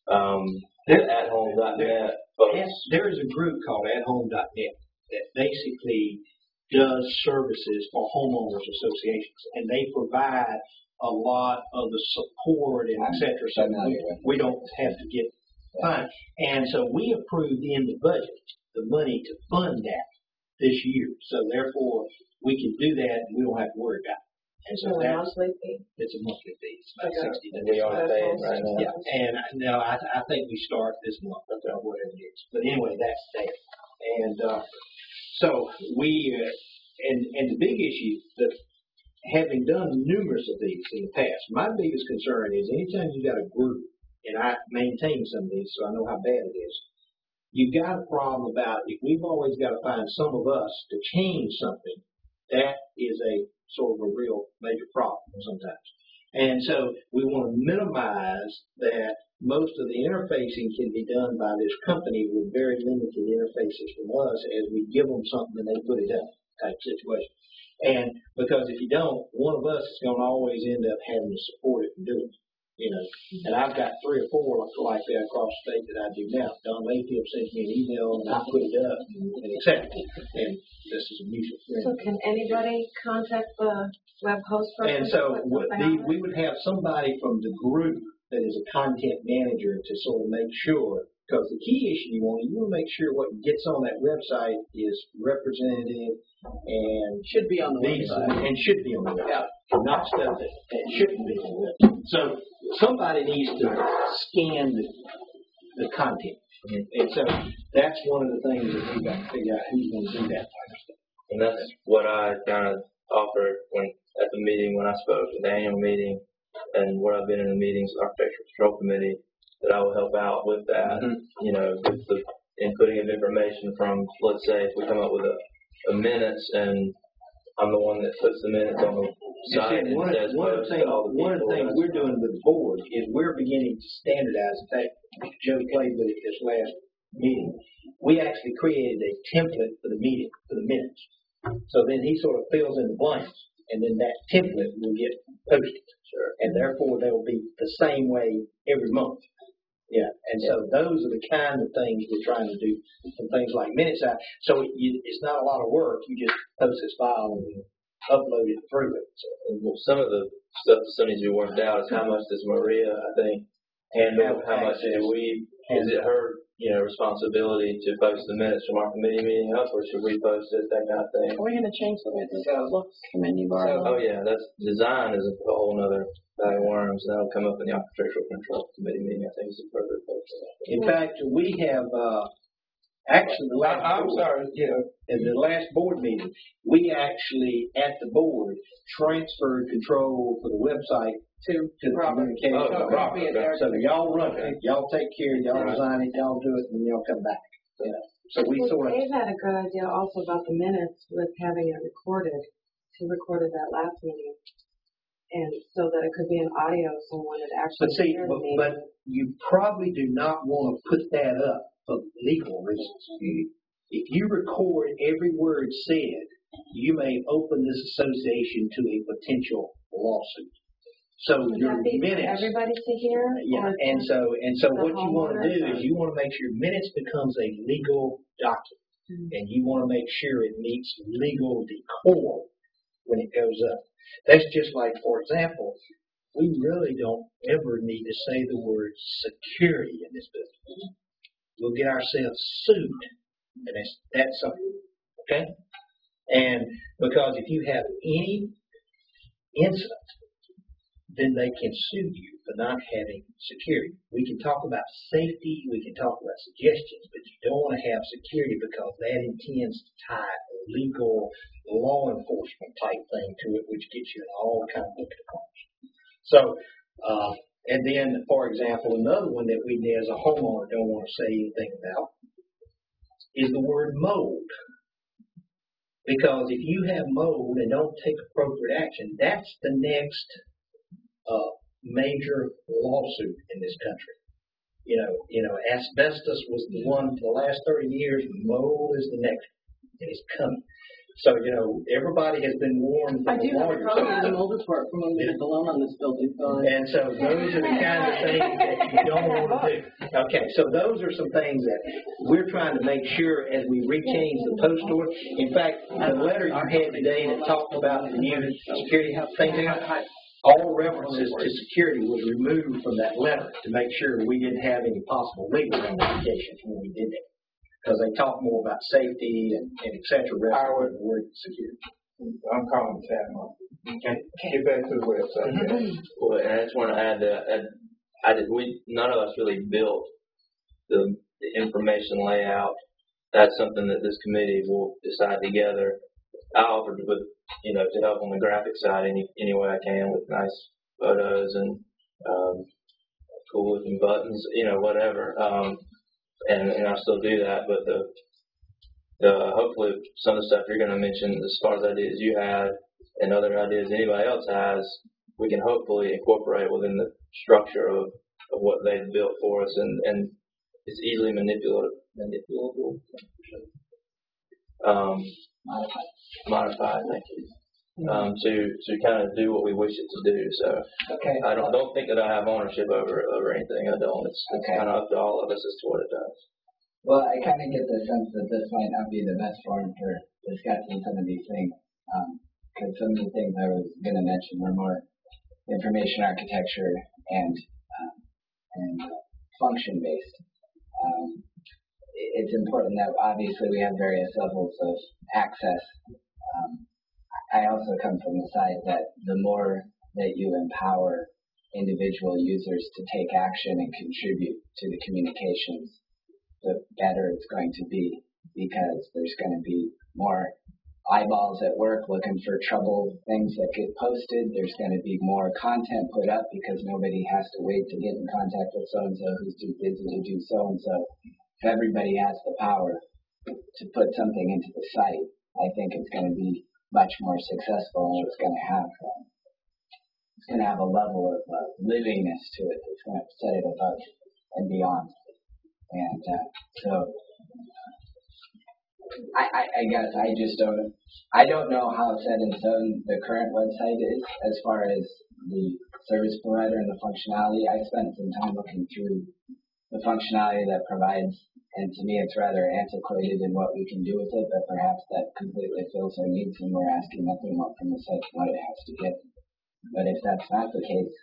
athome.net folks. There is a group called athome.net that basically does services for homeowners associations, and they provide a lot of the support and et cetera, so we don't have to get funds. And so we approved in the budget the money to fund that this year. So therefore, we can do that and we don't have to worry about it. And so a monthly fee? It's a monthly fee. It's about Okay. $60. And we are paying right now. Yeah, and I think we start this month, or whatever it is. But anyway, that's that. And so we, and the big issue that having done numerous of these in the past, my biggest concern is anytime you got a group, and I maintain some of these, so I know how bad it is. You've got a problem about if we've always got to find some of us to change something, that is a sort of a real major problem sometimes. And so we want to minimize that most of the interfacing can be done by this company with very limited interfaces from us as we give them something and they put it up type situation. And because if you don't, one of us is going to always end up having to support it and do it. You know, and I've got 3 or 4 like that across the state that I do now. Don Mayfield sends me an email and I put it up and accept it. And this is a mutual friend. So can anybody contact the web host person? And so we would have somebody from the group that is a content manager to sort of make sure, because the key issue you want to make sure what gets on that website is representative and Should be on the website. And should be on the website, not stuff that shouldn't be on the website. So somebody needs to scan the content. And so that's one of the things that we've got to figure out who's going to do that type of stuff. And that's what I kind of offered at the meeting when I spoke at the annual meeting, and where I've been in the meetings, Architectural Control Committee, that I will help out with that. You know, with the inputting of information from, let's say, if we come up with a minutes and I'm the one that puts the minutes on the site and says one of the things we're doing with the board is we're beginning to standardize. In fact, Joe played with it this last meeting. We actually created a template for the meeting, for the minutes. So then he sort of fills in the blanks, and then that template will get posted. Sure. And therefore, they will be the same way every month. Yeah, and so those are the kind of things we're trying to do, some things like minutes out. So it's not a lot of work. You just post this file and upload it through it. So, some of the stuff that still needs to be worked out is how much does Maria, I think, handle? How much do we? Is it her, responsibility to post the minutes from our committee meeting up, or should we post it? That kind of thing. Are we going to change the way this looks from menu bar? Oh yeah, that's design is a whole other bag of worms. That'll come up in the Architectural Control Committee meeting. I think is a further post. In fact, we have actually in the last board meeting, we actually at the board transferred control for the website to the communication. So y'all run it, y'all take care, y'all design it, y'all do it, and then y'all come back. So we sort of. Dave had a good idea also about the minutes with having it recorded. He recorded that last meeting. and so that it could be an audio, so when it But actually see, hears me. but you probably do not want to put that up for legal reasons. If you record every word said, you may open this association to a potential lawsuit. So Would your that be for minutes. everybody to hear? Yeah, or and so the what you want to do homeowners, is you want to make sure minutes becomes a legal document, and you want to make sure it meets legal decorum when it goes up. That's just like, for example, we really don't ever need to say the word security in this business. We'll get ourselves sued, and that's something, okay? And because if you have any incident, then they can sue you for not having security. We can talk about safety, we can talk about suggestions, but you don't want to have security because that intends to tie a legal law enforcement type thing to it, which gets you in all kinds of problems. So, and then, for example, another one that we as a homeowner don't want to say anything about is the word mold. Because if you have mold and don't take appropriate action, that's the next major lawsuit in this country. You know, asbestos was the one for the last 30 years. Mold is the next, and it's coming. So, everybody has been warned from I do the have a lawyers. problem with the mold report from when we did the loan on this building, so And so those are the kind of things that you don't want to do. Okay, so those are some things that we're trying to make sure as we rechange the post order. In fact, the letter you had today that talked about the new security thing, all references to security was removed from that letter to make sure we didn't have any possible legal ramifications when we did that. Because they talk more about safety and et cetera, rather than the word security. I'm calling Chad. Okay. Get back to the website. Well, and I just want to add that none of us really built the information layout. That's something that this committee will decide together. I offered to put, to help on the graphic side any way I can with nice photos and cool looking buttons, whatever. And I'll still do that, but hopefully some of the stuff you're going to mention as far as ideas you had and other ideas anybody else has, we can hopefully incorporate within the structure of what they've built for us, and it's easily manipulable. Modified, thank you. To kind of do what we wish it to do. So Okay. I don't think that I have ownership over anything. I don't. It's kind of up to all of us as to what it does. Well, I kind of get the sense that this might not be the best forum for discussing some of these things, because some of the things I was going to mention were more information architecture and function based. It's important that obviously we have various levels of access. I also come from the side that the more that you empower individual users to take action and contribute to the communications, the better it's going to be, because there's going to be more eyeballs at work looking for trouble things that get posted. There's going to be more content put up because nobody has to wait to get in contact with so-and-so who's too busy to do so-and-so. If everybody has the power to put something into the site, I think it's going to be much more successful, and it's going to have a level of livingness to it that's going to set it above and beyond. And so I guess I don't know how set in stone the current website is as far as the service provider and the functionality. I spent some time looking through the functionality that provides, and to me it's rather antiquated in what we can do with it, but perhaps that completely fills our needs and we're asking nothing more from the site than what it has to get. But if that's not the case,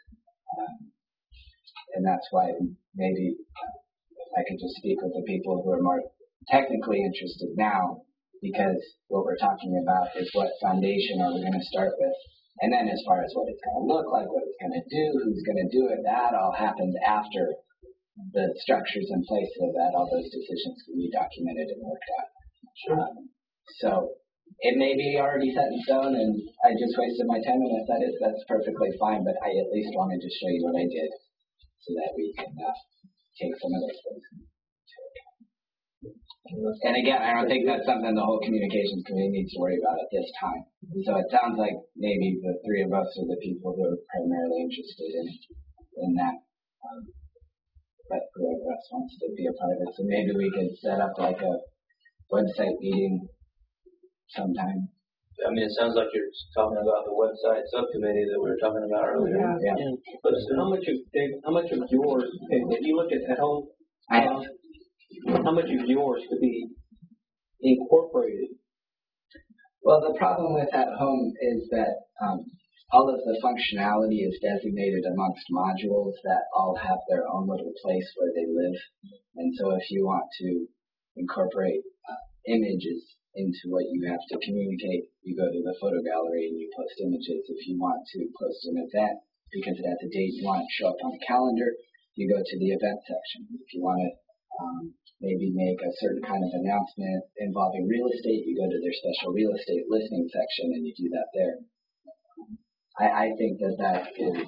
and that's why maybe I could just speak with the people who are more technically interested now, because what we're talking about is what foundation are we going to start with, and then as far as what it's going to look like, what it's going to do, who's going to do it, that all happens after the structure's in place so that all those decisions can be documented and worked out. Sure. So it may be already set in stone, and I just wasted my time, and if that is, that's perfectly fine, but I at least wanted to show you what I did so that we can take some of those things into account. And again, I don't think that's something the whole communications committee needs to worry about at this time. So it sounds like maybe the three of us are the people who are primarily interested in that. But whoever else wants to be a part of it. So maybe we could set up like a website meeting sometime. I mean, it sounds like you're talking about the website subcommittee that we were talking about earlier. Yeah. But how much of yours, if you look at home, how much of yours could be incorporated? Well, the problem with at home is that all of the functionality is designated amongst modules that all have their own little place where they live. And so if you want to incorporate images into what you have to communicate, you go to the photo gallery and you post images. If you want to post an event because it has a date you want it to show up on the calendar, you go to the event section. If you want to maybe make a certain kind of announcement involving real estate, you go to their special real estate listing section and you do that there. I think that is,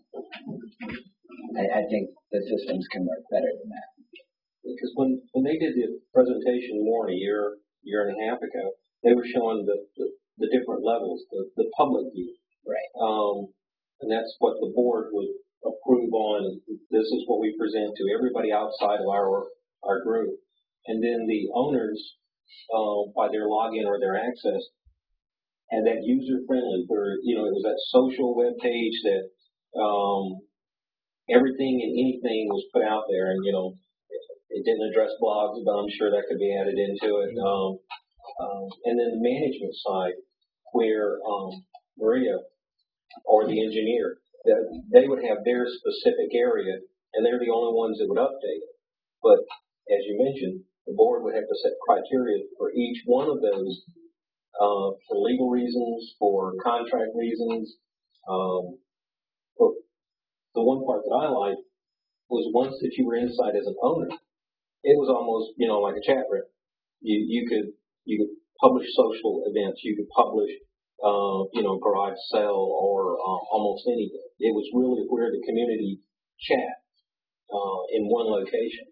I think the systems can work better than that. Because when they did the presentation more than a year and a half ago, they were showing the different levels, the public view. Right. And that's what the board would approve on. This is what we present to everybody outside of our group. And then the owners, by their login or their access, and that user-friendly, where, it was that social web page that everything and anything was put out there, and, it didn't address blogs, but I'm sure that could be added into it. And then the management side, where Maria or the engineer, they would have their specific area, and they're the only ones that would update it. But as you mentioned, the board would have to set criteria for each one of those. For legal reasons, for contract reasons. But the one part that I liked was once that you were inside as an owner, it was almost, like a chat room. You could publish social events, you could publish, garage sale or almost anything. It was really where the community chat in one location.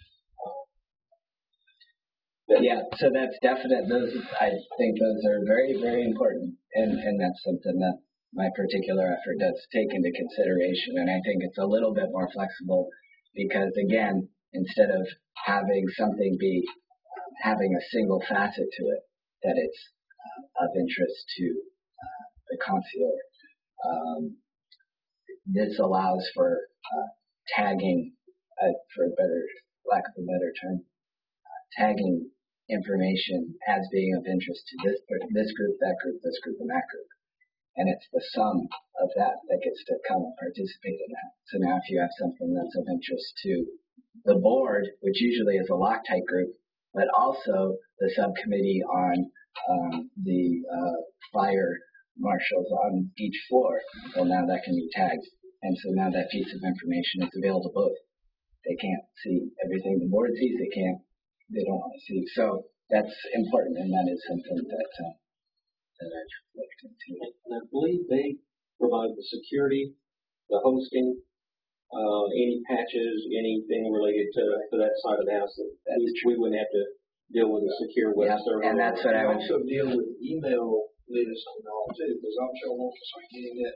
Yeah, so that's definite. I think those are very, very important, and that's something that my particular effort does take into consideration. And I think it's a little bit more flexible because, again, instead of having something be having a single facet to it, that it's of interest to the concierge. This allows for tagging, for lack of a better term, tagging information as being of interest to this group, that group, this group, and that group. And it's the sum of that gets to come and participate in that. So now if you have something that's of interest to the board, which usually is a Loctite group, but also the subcommittee on the fire marshals on each floor, well, now that can be tagged. And so now that piece of information is available to both. They can't see everything the board sees. They don't want to see. So that's important, and that is something that I've looked into. And I believe they provide the security, the hosting, any patches, anything related to that side of the house. We wouldn't have to deal with a secure web server. And that's what I would also deal with email list and all too, because I'm sure most of us are getting that.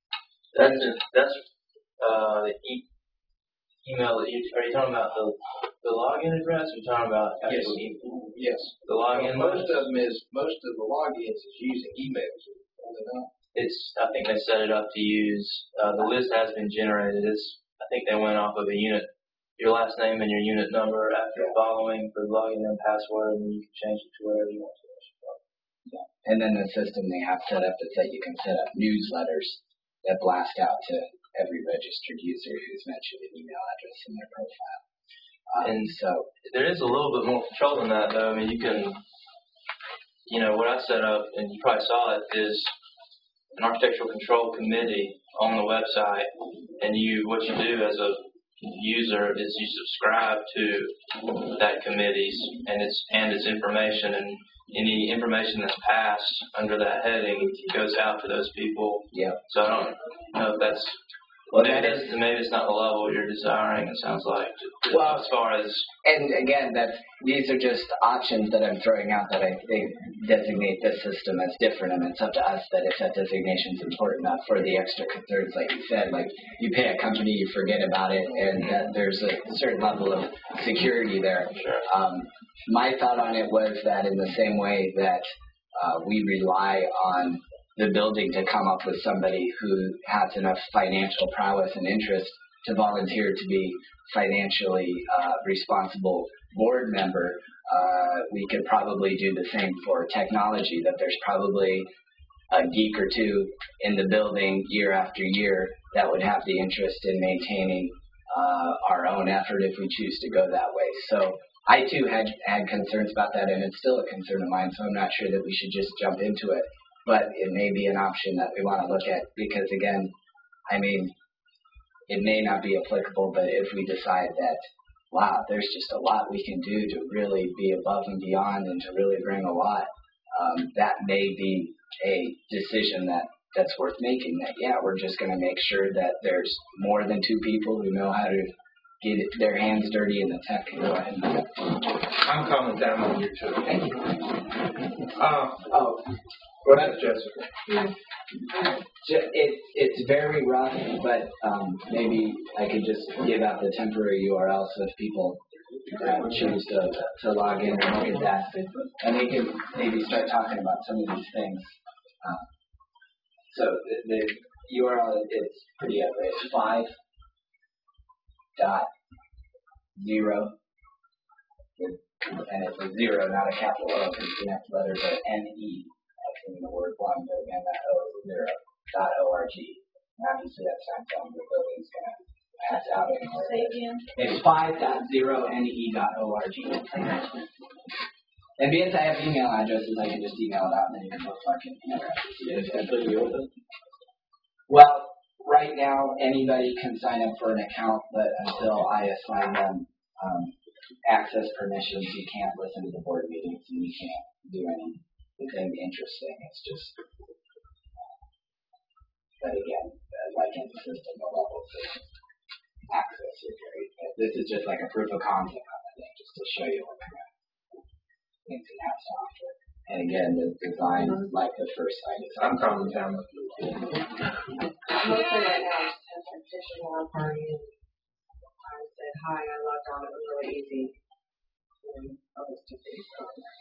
That's the email that are you talking about the login address? Or are you talking about actual email? Yes. The login. Most of the logins is using emails. I think they set it up to use the list has been generated. I think they went off of a unit, your last name and your unit number after following for login and password, and you can change it to whatever you want to. Yeah. And then the system they have set up is that you can set up newsletters that blast out to every registered user who's mentioned an email address in their profile. And so there is a little bit more control than that, though. I mean, you can, what I set up, and you probably saw it, is an architectural control committee on the website. And what you do as a user is you subscribe to that committee's and its information, and any information that's passed under that heading goes out to those people. Yeah. So I don't know if that's Well, maybe it's not the level you're desiring. It sounds like, Well, as far as and again, these are just options that I'm throwing out that I think designate this system as different, and it's up to us that if that designation is important enough for the extra concerns, like you said, like you pay a company, you forget about it, and that there's a certain level of security there. Sure. My thought on it was that in the same way that we rely on the building to come up with somebody who has enough financial prowess and interest to volunteer to be financially responsible board member, we could probably do the same for technology, that there's probably a geek or two in the building year after year that would have the interest in maintaining our own effort if we choose to go that way. So I too had concerns about that, and it's still a concern of mine, so I'm not sure that we should just jump into it. But it may be an option that we want to look at because, again, I mean, it may not be applicable, but if we decide that, wow, there's just a lot we can do to really be above and beyond and to really bring a lot, that may be a decision that's worth making. That, yeah, we're just going to make sure that there's more than two people who know how to get their hands dirty in the tech and go ahead and do it. I'm coming down on you too. Thank you. Go ahead, Jessica. It's very rough, but maybe I could just give out the temporary URL so if people choose to log in and look at that, and they can maybe start talking about some of these things. So the URL is pretty ugly. It's 5.0, and it's a 0, not a capital O, because the next letters are NE. In the word one, but again, that O is 0.org. Obviously, that sounds like the building's going to pass out anymore. Say again. It's 5.0ne.org. And because I have email addresses, I can just email it out, and then you can both mark it. Is that completely open? Well, right now, anybody can sign up for an account, but until I assign them access permissions, you can't listen to the board meetings, and you can't do anything interesting. It's just, but again, like any system, the levels of access are great. This is just like a proof of concept kind of thing, just to show you what kind of things it has to offer. And again, the design, like the first site, is I'm coming down with you. Mostly right now, I just have some petition on party and I said hi, I logged on, it was really easy. And I'll just do things on there.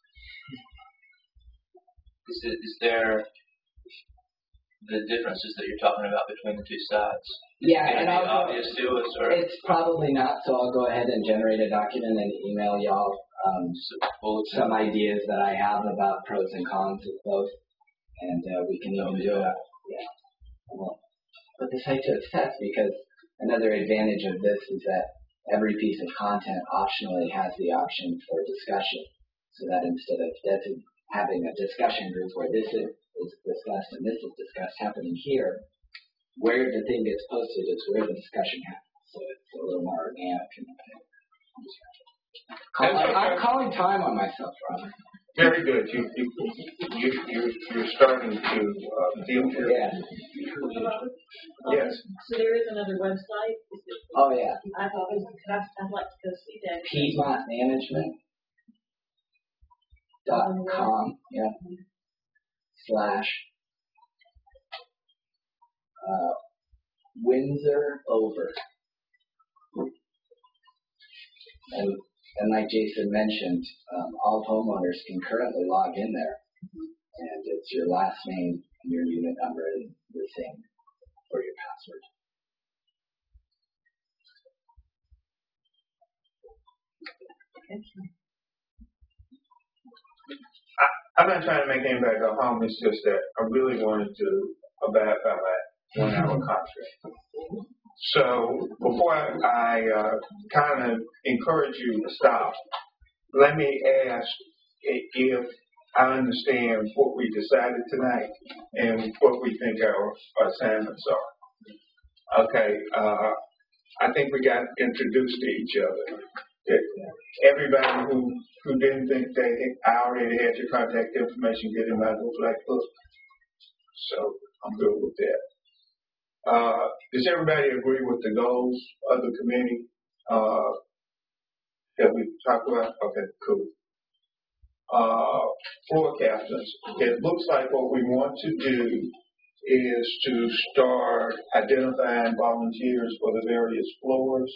Is there the differences that you're talking about between the two sides? Yeah, and I'll obvious to us, or it's probably not. So I'll go ahead and generate a document and email y'all some ideas that I have about pros and cons of both, and we can even do it. Yeah, we'll put the site to its test because another advantage of this is that every piece of content optionally has the option for discussion, so that instead of having a discussion group where this is discussed and this is discussed happening here, where the thing gets posted is where the discussion happens. So it's a little more organic. I'm calling time on myself, Robert. Very good. You're starting to feel here. Yeah. Yes. So there is another website? Oh, yeah. I'd like to go see that. PiedmontManagement.com, yeah, / Windsor Over. And like Jason mentioned, all homeowners can currently log in there, and it's your last name and your unit number and the same for your password. I'm not trying to make anybody go home. It's just that I really wanted to abide by my 1 hour contract. So before I kind of encourage you to stop, let me ask if I understand what we decided tonight and what we think our assignments are. Okay, I think we got introduced to each other. Everybody who didn't think I already had your contact information, get in my little black book. So I'm good with that. Does everybody agree with the goals of the committee? That we talked about? Okay, cool. Floor captains. It looks like what we want to do is to start identifying volunteers for the various floors.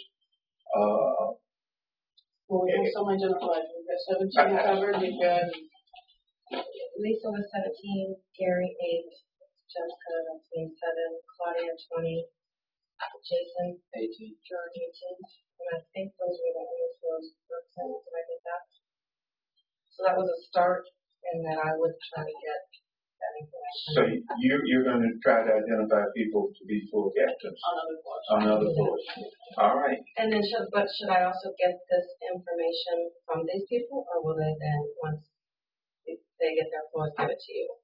Well, we have some identified. We've got 17 covered. We've got Lisa was 17, Gary 8, Jessica, that's me 7, Claudia 20, Jason 18. George 18, and I think those were the only floors did I get that? So that was a start, and then I would try to get that information. So you're going to try to identify people to be floor captains on other floors. on other floors. All right. And then should I also get this information from these people, or will they then, once they get their floors, give it to you?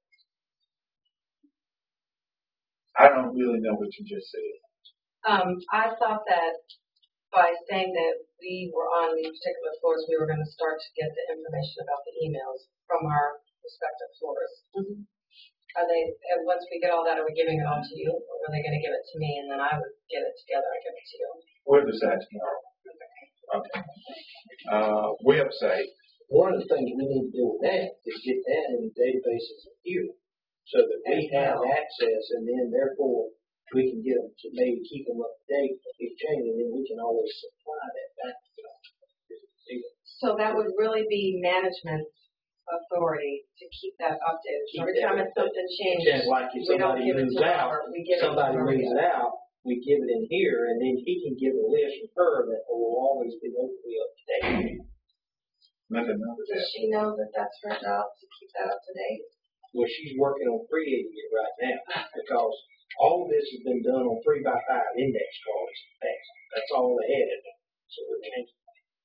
I don't really know what you just said. I thought that by saying that we were on these particular floors, we were going to start to get the information about the emails from our respective floors. Mm-hmm. Are they, and once we get all that, are we giving it all to you, or are they going to give it to me, and then I would get it together and give it to you? We'll decide tomorrow. Okay. Website. One of the things we need to do with that is get that in the databases of you, so that we have access, and then therefore we can get them to maybe keep them up to date if they change, and then we can always supply that back to them. So that would really be management's authority to keep that updated. So every time it's something changes, Like if we don't somebody give it moves to out, her, we give it to her. we give it in here, and then he can give a list of her that will always be locally up to date. Does she know that that's her job to keep that up to date? Well, she's working on creating it right now, because all of this has been done on 3x5 index cards. That's all they had. So we're changing.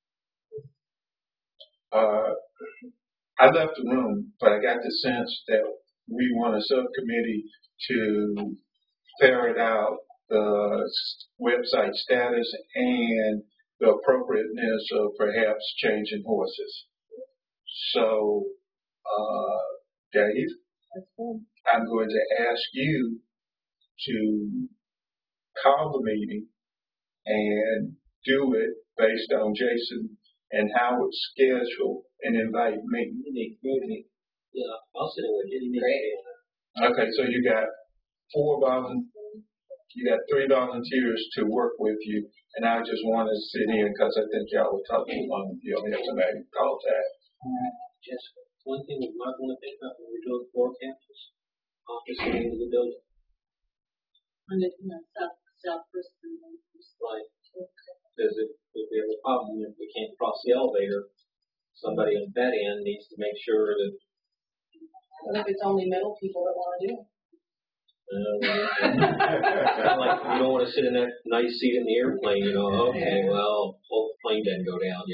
I left the room, but I got the sense that we want a subcommittee to ferret out the website status and the appropriateness of perhaps changing horses. So, Dave, I'm going to ask you to call the meeting and do it based on Jason and Howard's schedule and invite me. Yeah, I'll sit with you. Okay, so you got 3 volunteers to work with you, and I just want to sit in because I think y'all will talk too long. You only have somebody to call that. Jessica, one thing we might want to think about when we're doing forecasts, office into the building. And it's south first and then Right. Because if we have a problem, if we can't cross the elevator, somebody on that end needs to make sure that. What if it's only middle people that want to do it? Like you don't want to sit in that nice seat in the airplane, okay, well, hope the plane doesn't go down,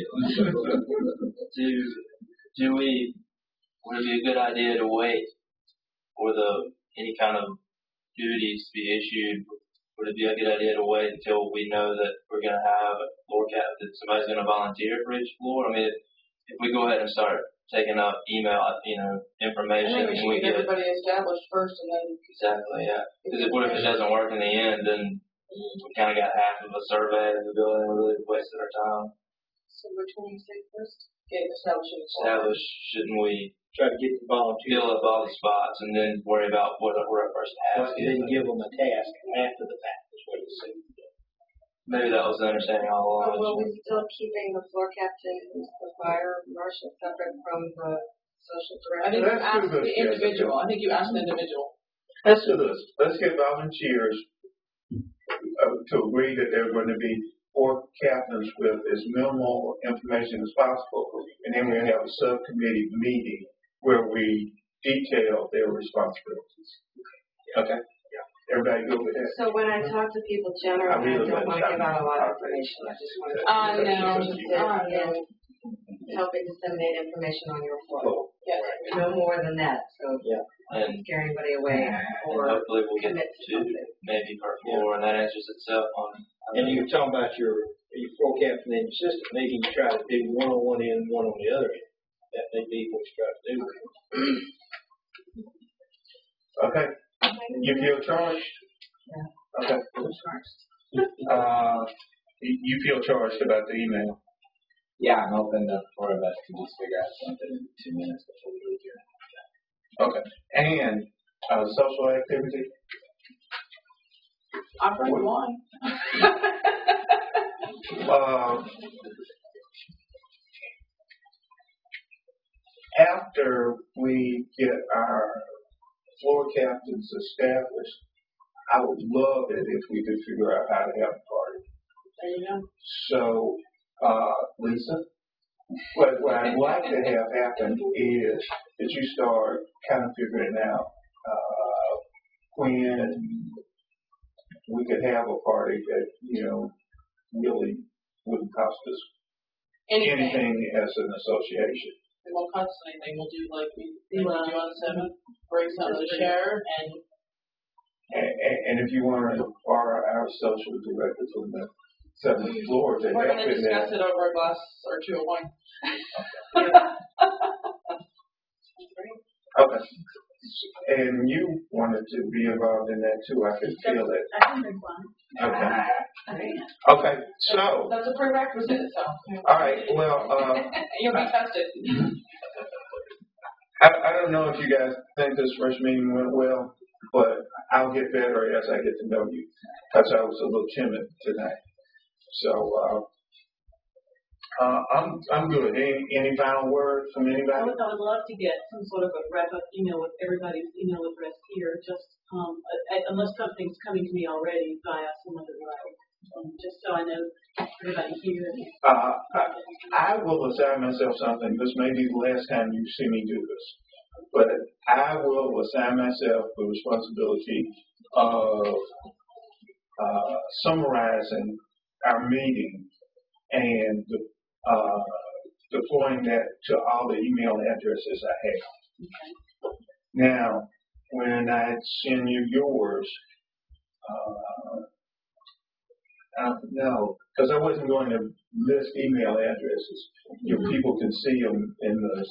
Would it be a good idea to wait for any kind of duties to be issued? Would it be a good idea to wait until we know that we're going to have a floor captain, that somebody's going to volunteer for each floor? I mean, if we go ahead and start taking up email, information, I think we should get everybody established first, and then exactly, yeah. Because what if it doesn't work in the end? Then we kind of got half of a survey of the building and really wasted our time. So which one you say first? Okay, Establish, shouldn't we Try to get the volunteers. fill up all the spots and then worry about what a person has? And then give them a task after the fact, is what you said. Maybe that was the understanding all along. Will we still keeping the floor captain, the fire marshal separate from the social director? I think you asked the individual. I think you asked the individual. Let's do this. Let's get volunteers to agree that they're going to be 4 captains with as minimal information as possible, and then we'll have a subcommittee meeting where we detail their responsibilities. Okay? Yeah. Everybody good with that? So when I talk to people generally, I don't want to give out a lot of information. I just want to helping disseminate information on your floor. Yes. No more than that. So And scare anybody away or hopefully we'll get commit to to something. maybe per floor, and that answers itself on. And you're talking about your floor captain and your assistant. Maybe you try to do one on one end, one on the other end. That may be what you try to do. Okay. You feel charged? Okay. You feel charged about the email? Yeah, I'm hoping the four of us can just figure out something in 2 minutes before we leave here. Okay. And social activity? I bring wine. After we get our floor captains established, I would love it if we could figure out how to have a party. There you go. So, Lisa, what I'd like to have happen is that you start kind of figuring out when we could have a party that, really wouldn't cost us anything as an association. It won't cost us anything. We'll do like we do on the 7th, break some of the share, And if you want to borrow our social director from the 7th floor to we're help going to in discuss that. it over a glass or two of wine. Okay. And you wanted to be involved in that too. I could feel it. I think it's fun. Okay. Okay. So. That's a prerequisite, so. All right. Well. You'll be tested. I don't know if you guys think this first meeting went well, but I'll get better as I get to know you, because I was a little timid tonight. So I'm good. Any final words from I anybody? would love to get some sort of a wrap-up email with everybody's email address here, just unless something's coming to me already via some other way, just so I know everybody here. I will assign myself something. This may be the last time you see me do this, but I will assign myself the responsibility of summarizing our meeting and deploying that to all the email addresses I have. Okay. Now, when I send you yours, no, because I wasn't going to list email addresses. Your people can see them in the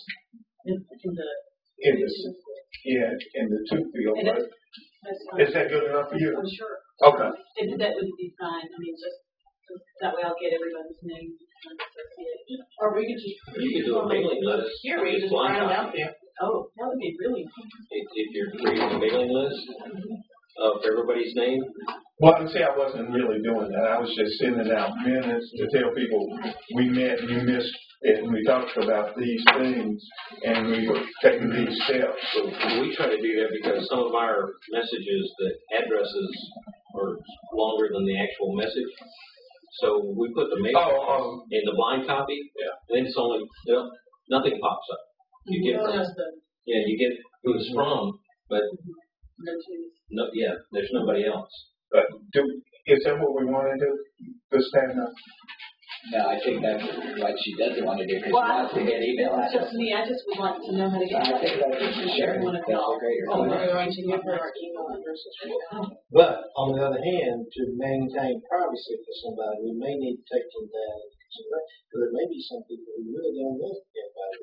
two field. But is that good enough for you? I'm sure. Okay. That would be fine. I mean, just that way I'll get everybody's name and associate. Or we could just. You could do a mailing list. Here, we could just write them out there. Oh, that would be really If you're creating a mailing list of everybody's name. Well, I say I wasn't really doing that. I was just sending out minutes to tell people we met and you missed it, and we talked about these things, and we were taking these steps. So we try to do that because some of our messages, the addresses are longer than the actual message. So we put the mailing in the blind copy, and then it's only, nothing pops up. You get you get who it's from, but there's nobody else. But is that what we want to do this time? No, I think that's what she doesn't want to do because she wants to get email It's addresses. just me. I just would like to know how to get I think that's sure. That's a great Oh, idea. we're going to give her our email addresses right now. But on the other hand, to maintain privacy for somebody, we may need to take them down into consideration. Because there may be some people who really don't know anybody.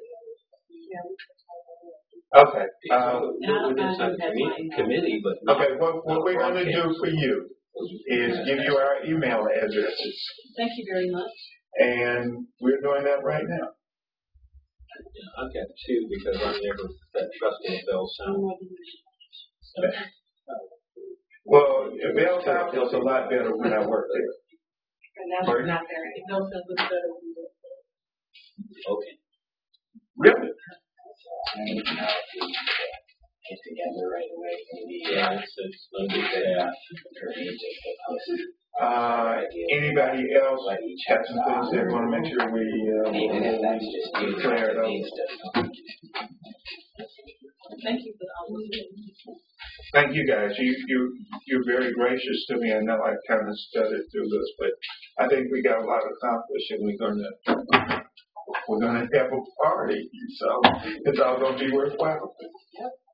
Okay. Within the committee, but Okay, what we're going to do for you is give you our email addresses. Thank you very much. And we're doing that right now. I've got two because I'm never that trusting Bell sound. Well, Bell South feels a lot better when I work there. And now she's not there anymore. No sense of better. Okay. Really? I need to know if we get together right away. Maybe It's no good to have. for me just to post. Anybody else have some things they want to make sure we Even if that's just you clear it up? needs to. Thank you for all this. Thank you guys. You're very gracious to me. I know I kind of stuttered through this, but I think we got a lot accomplished, and we're gonna have a party. So it's all gonna be worthwhile. Yep.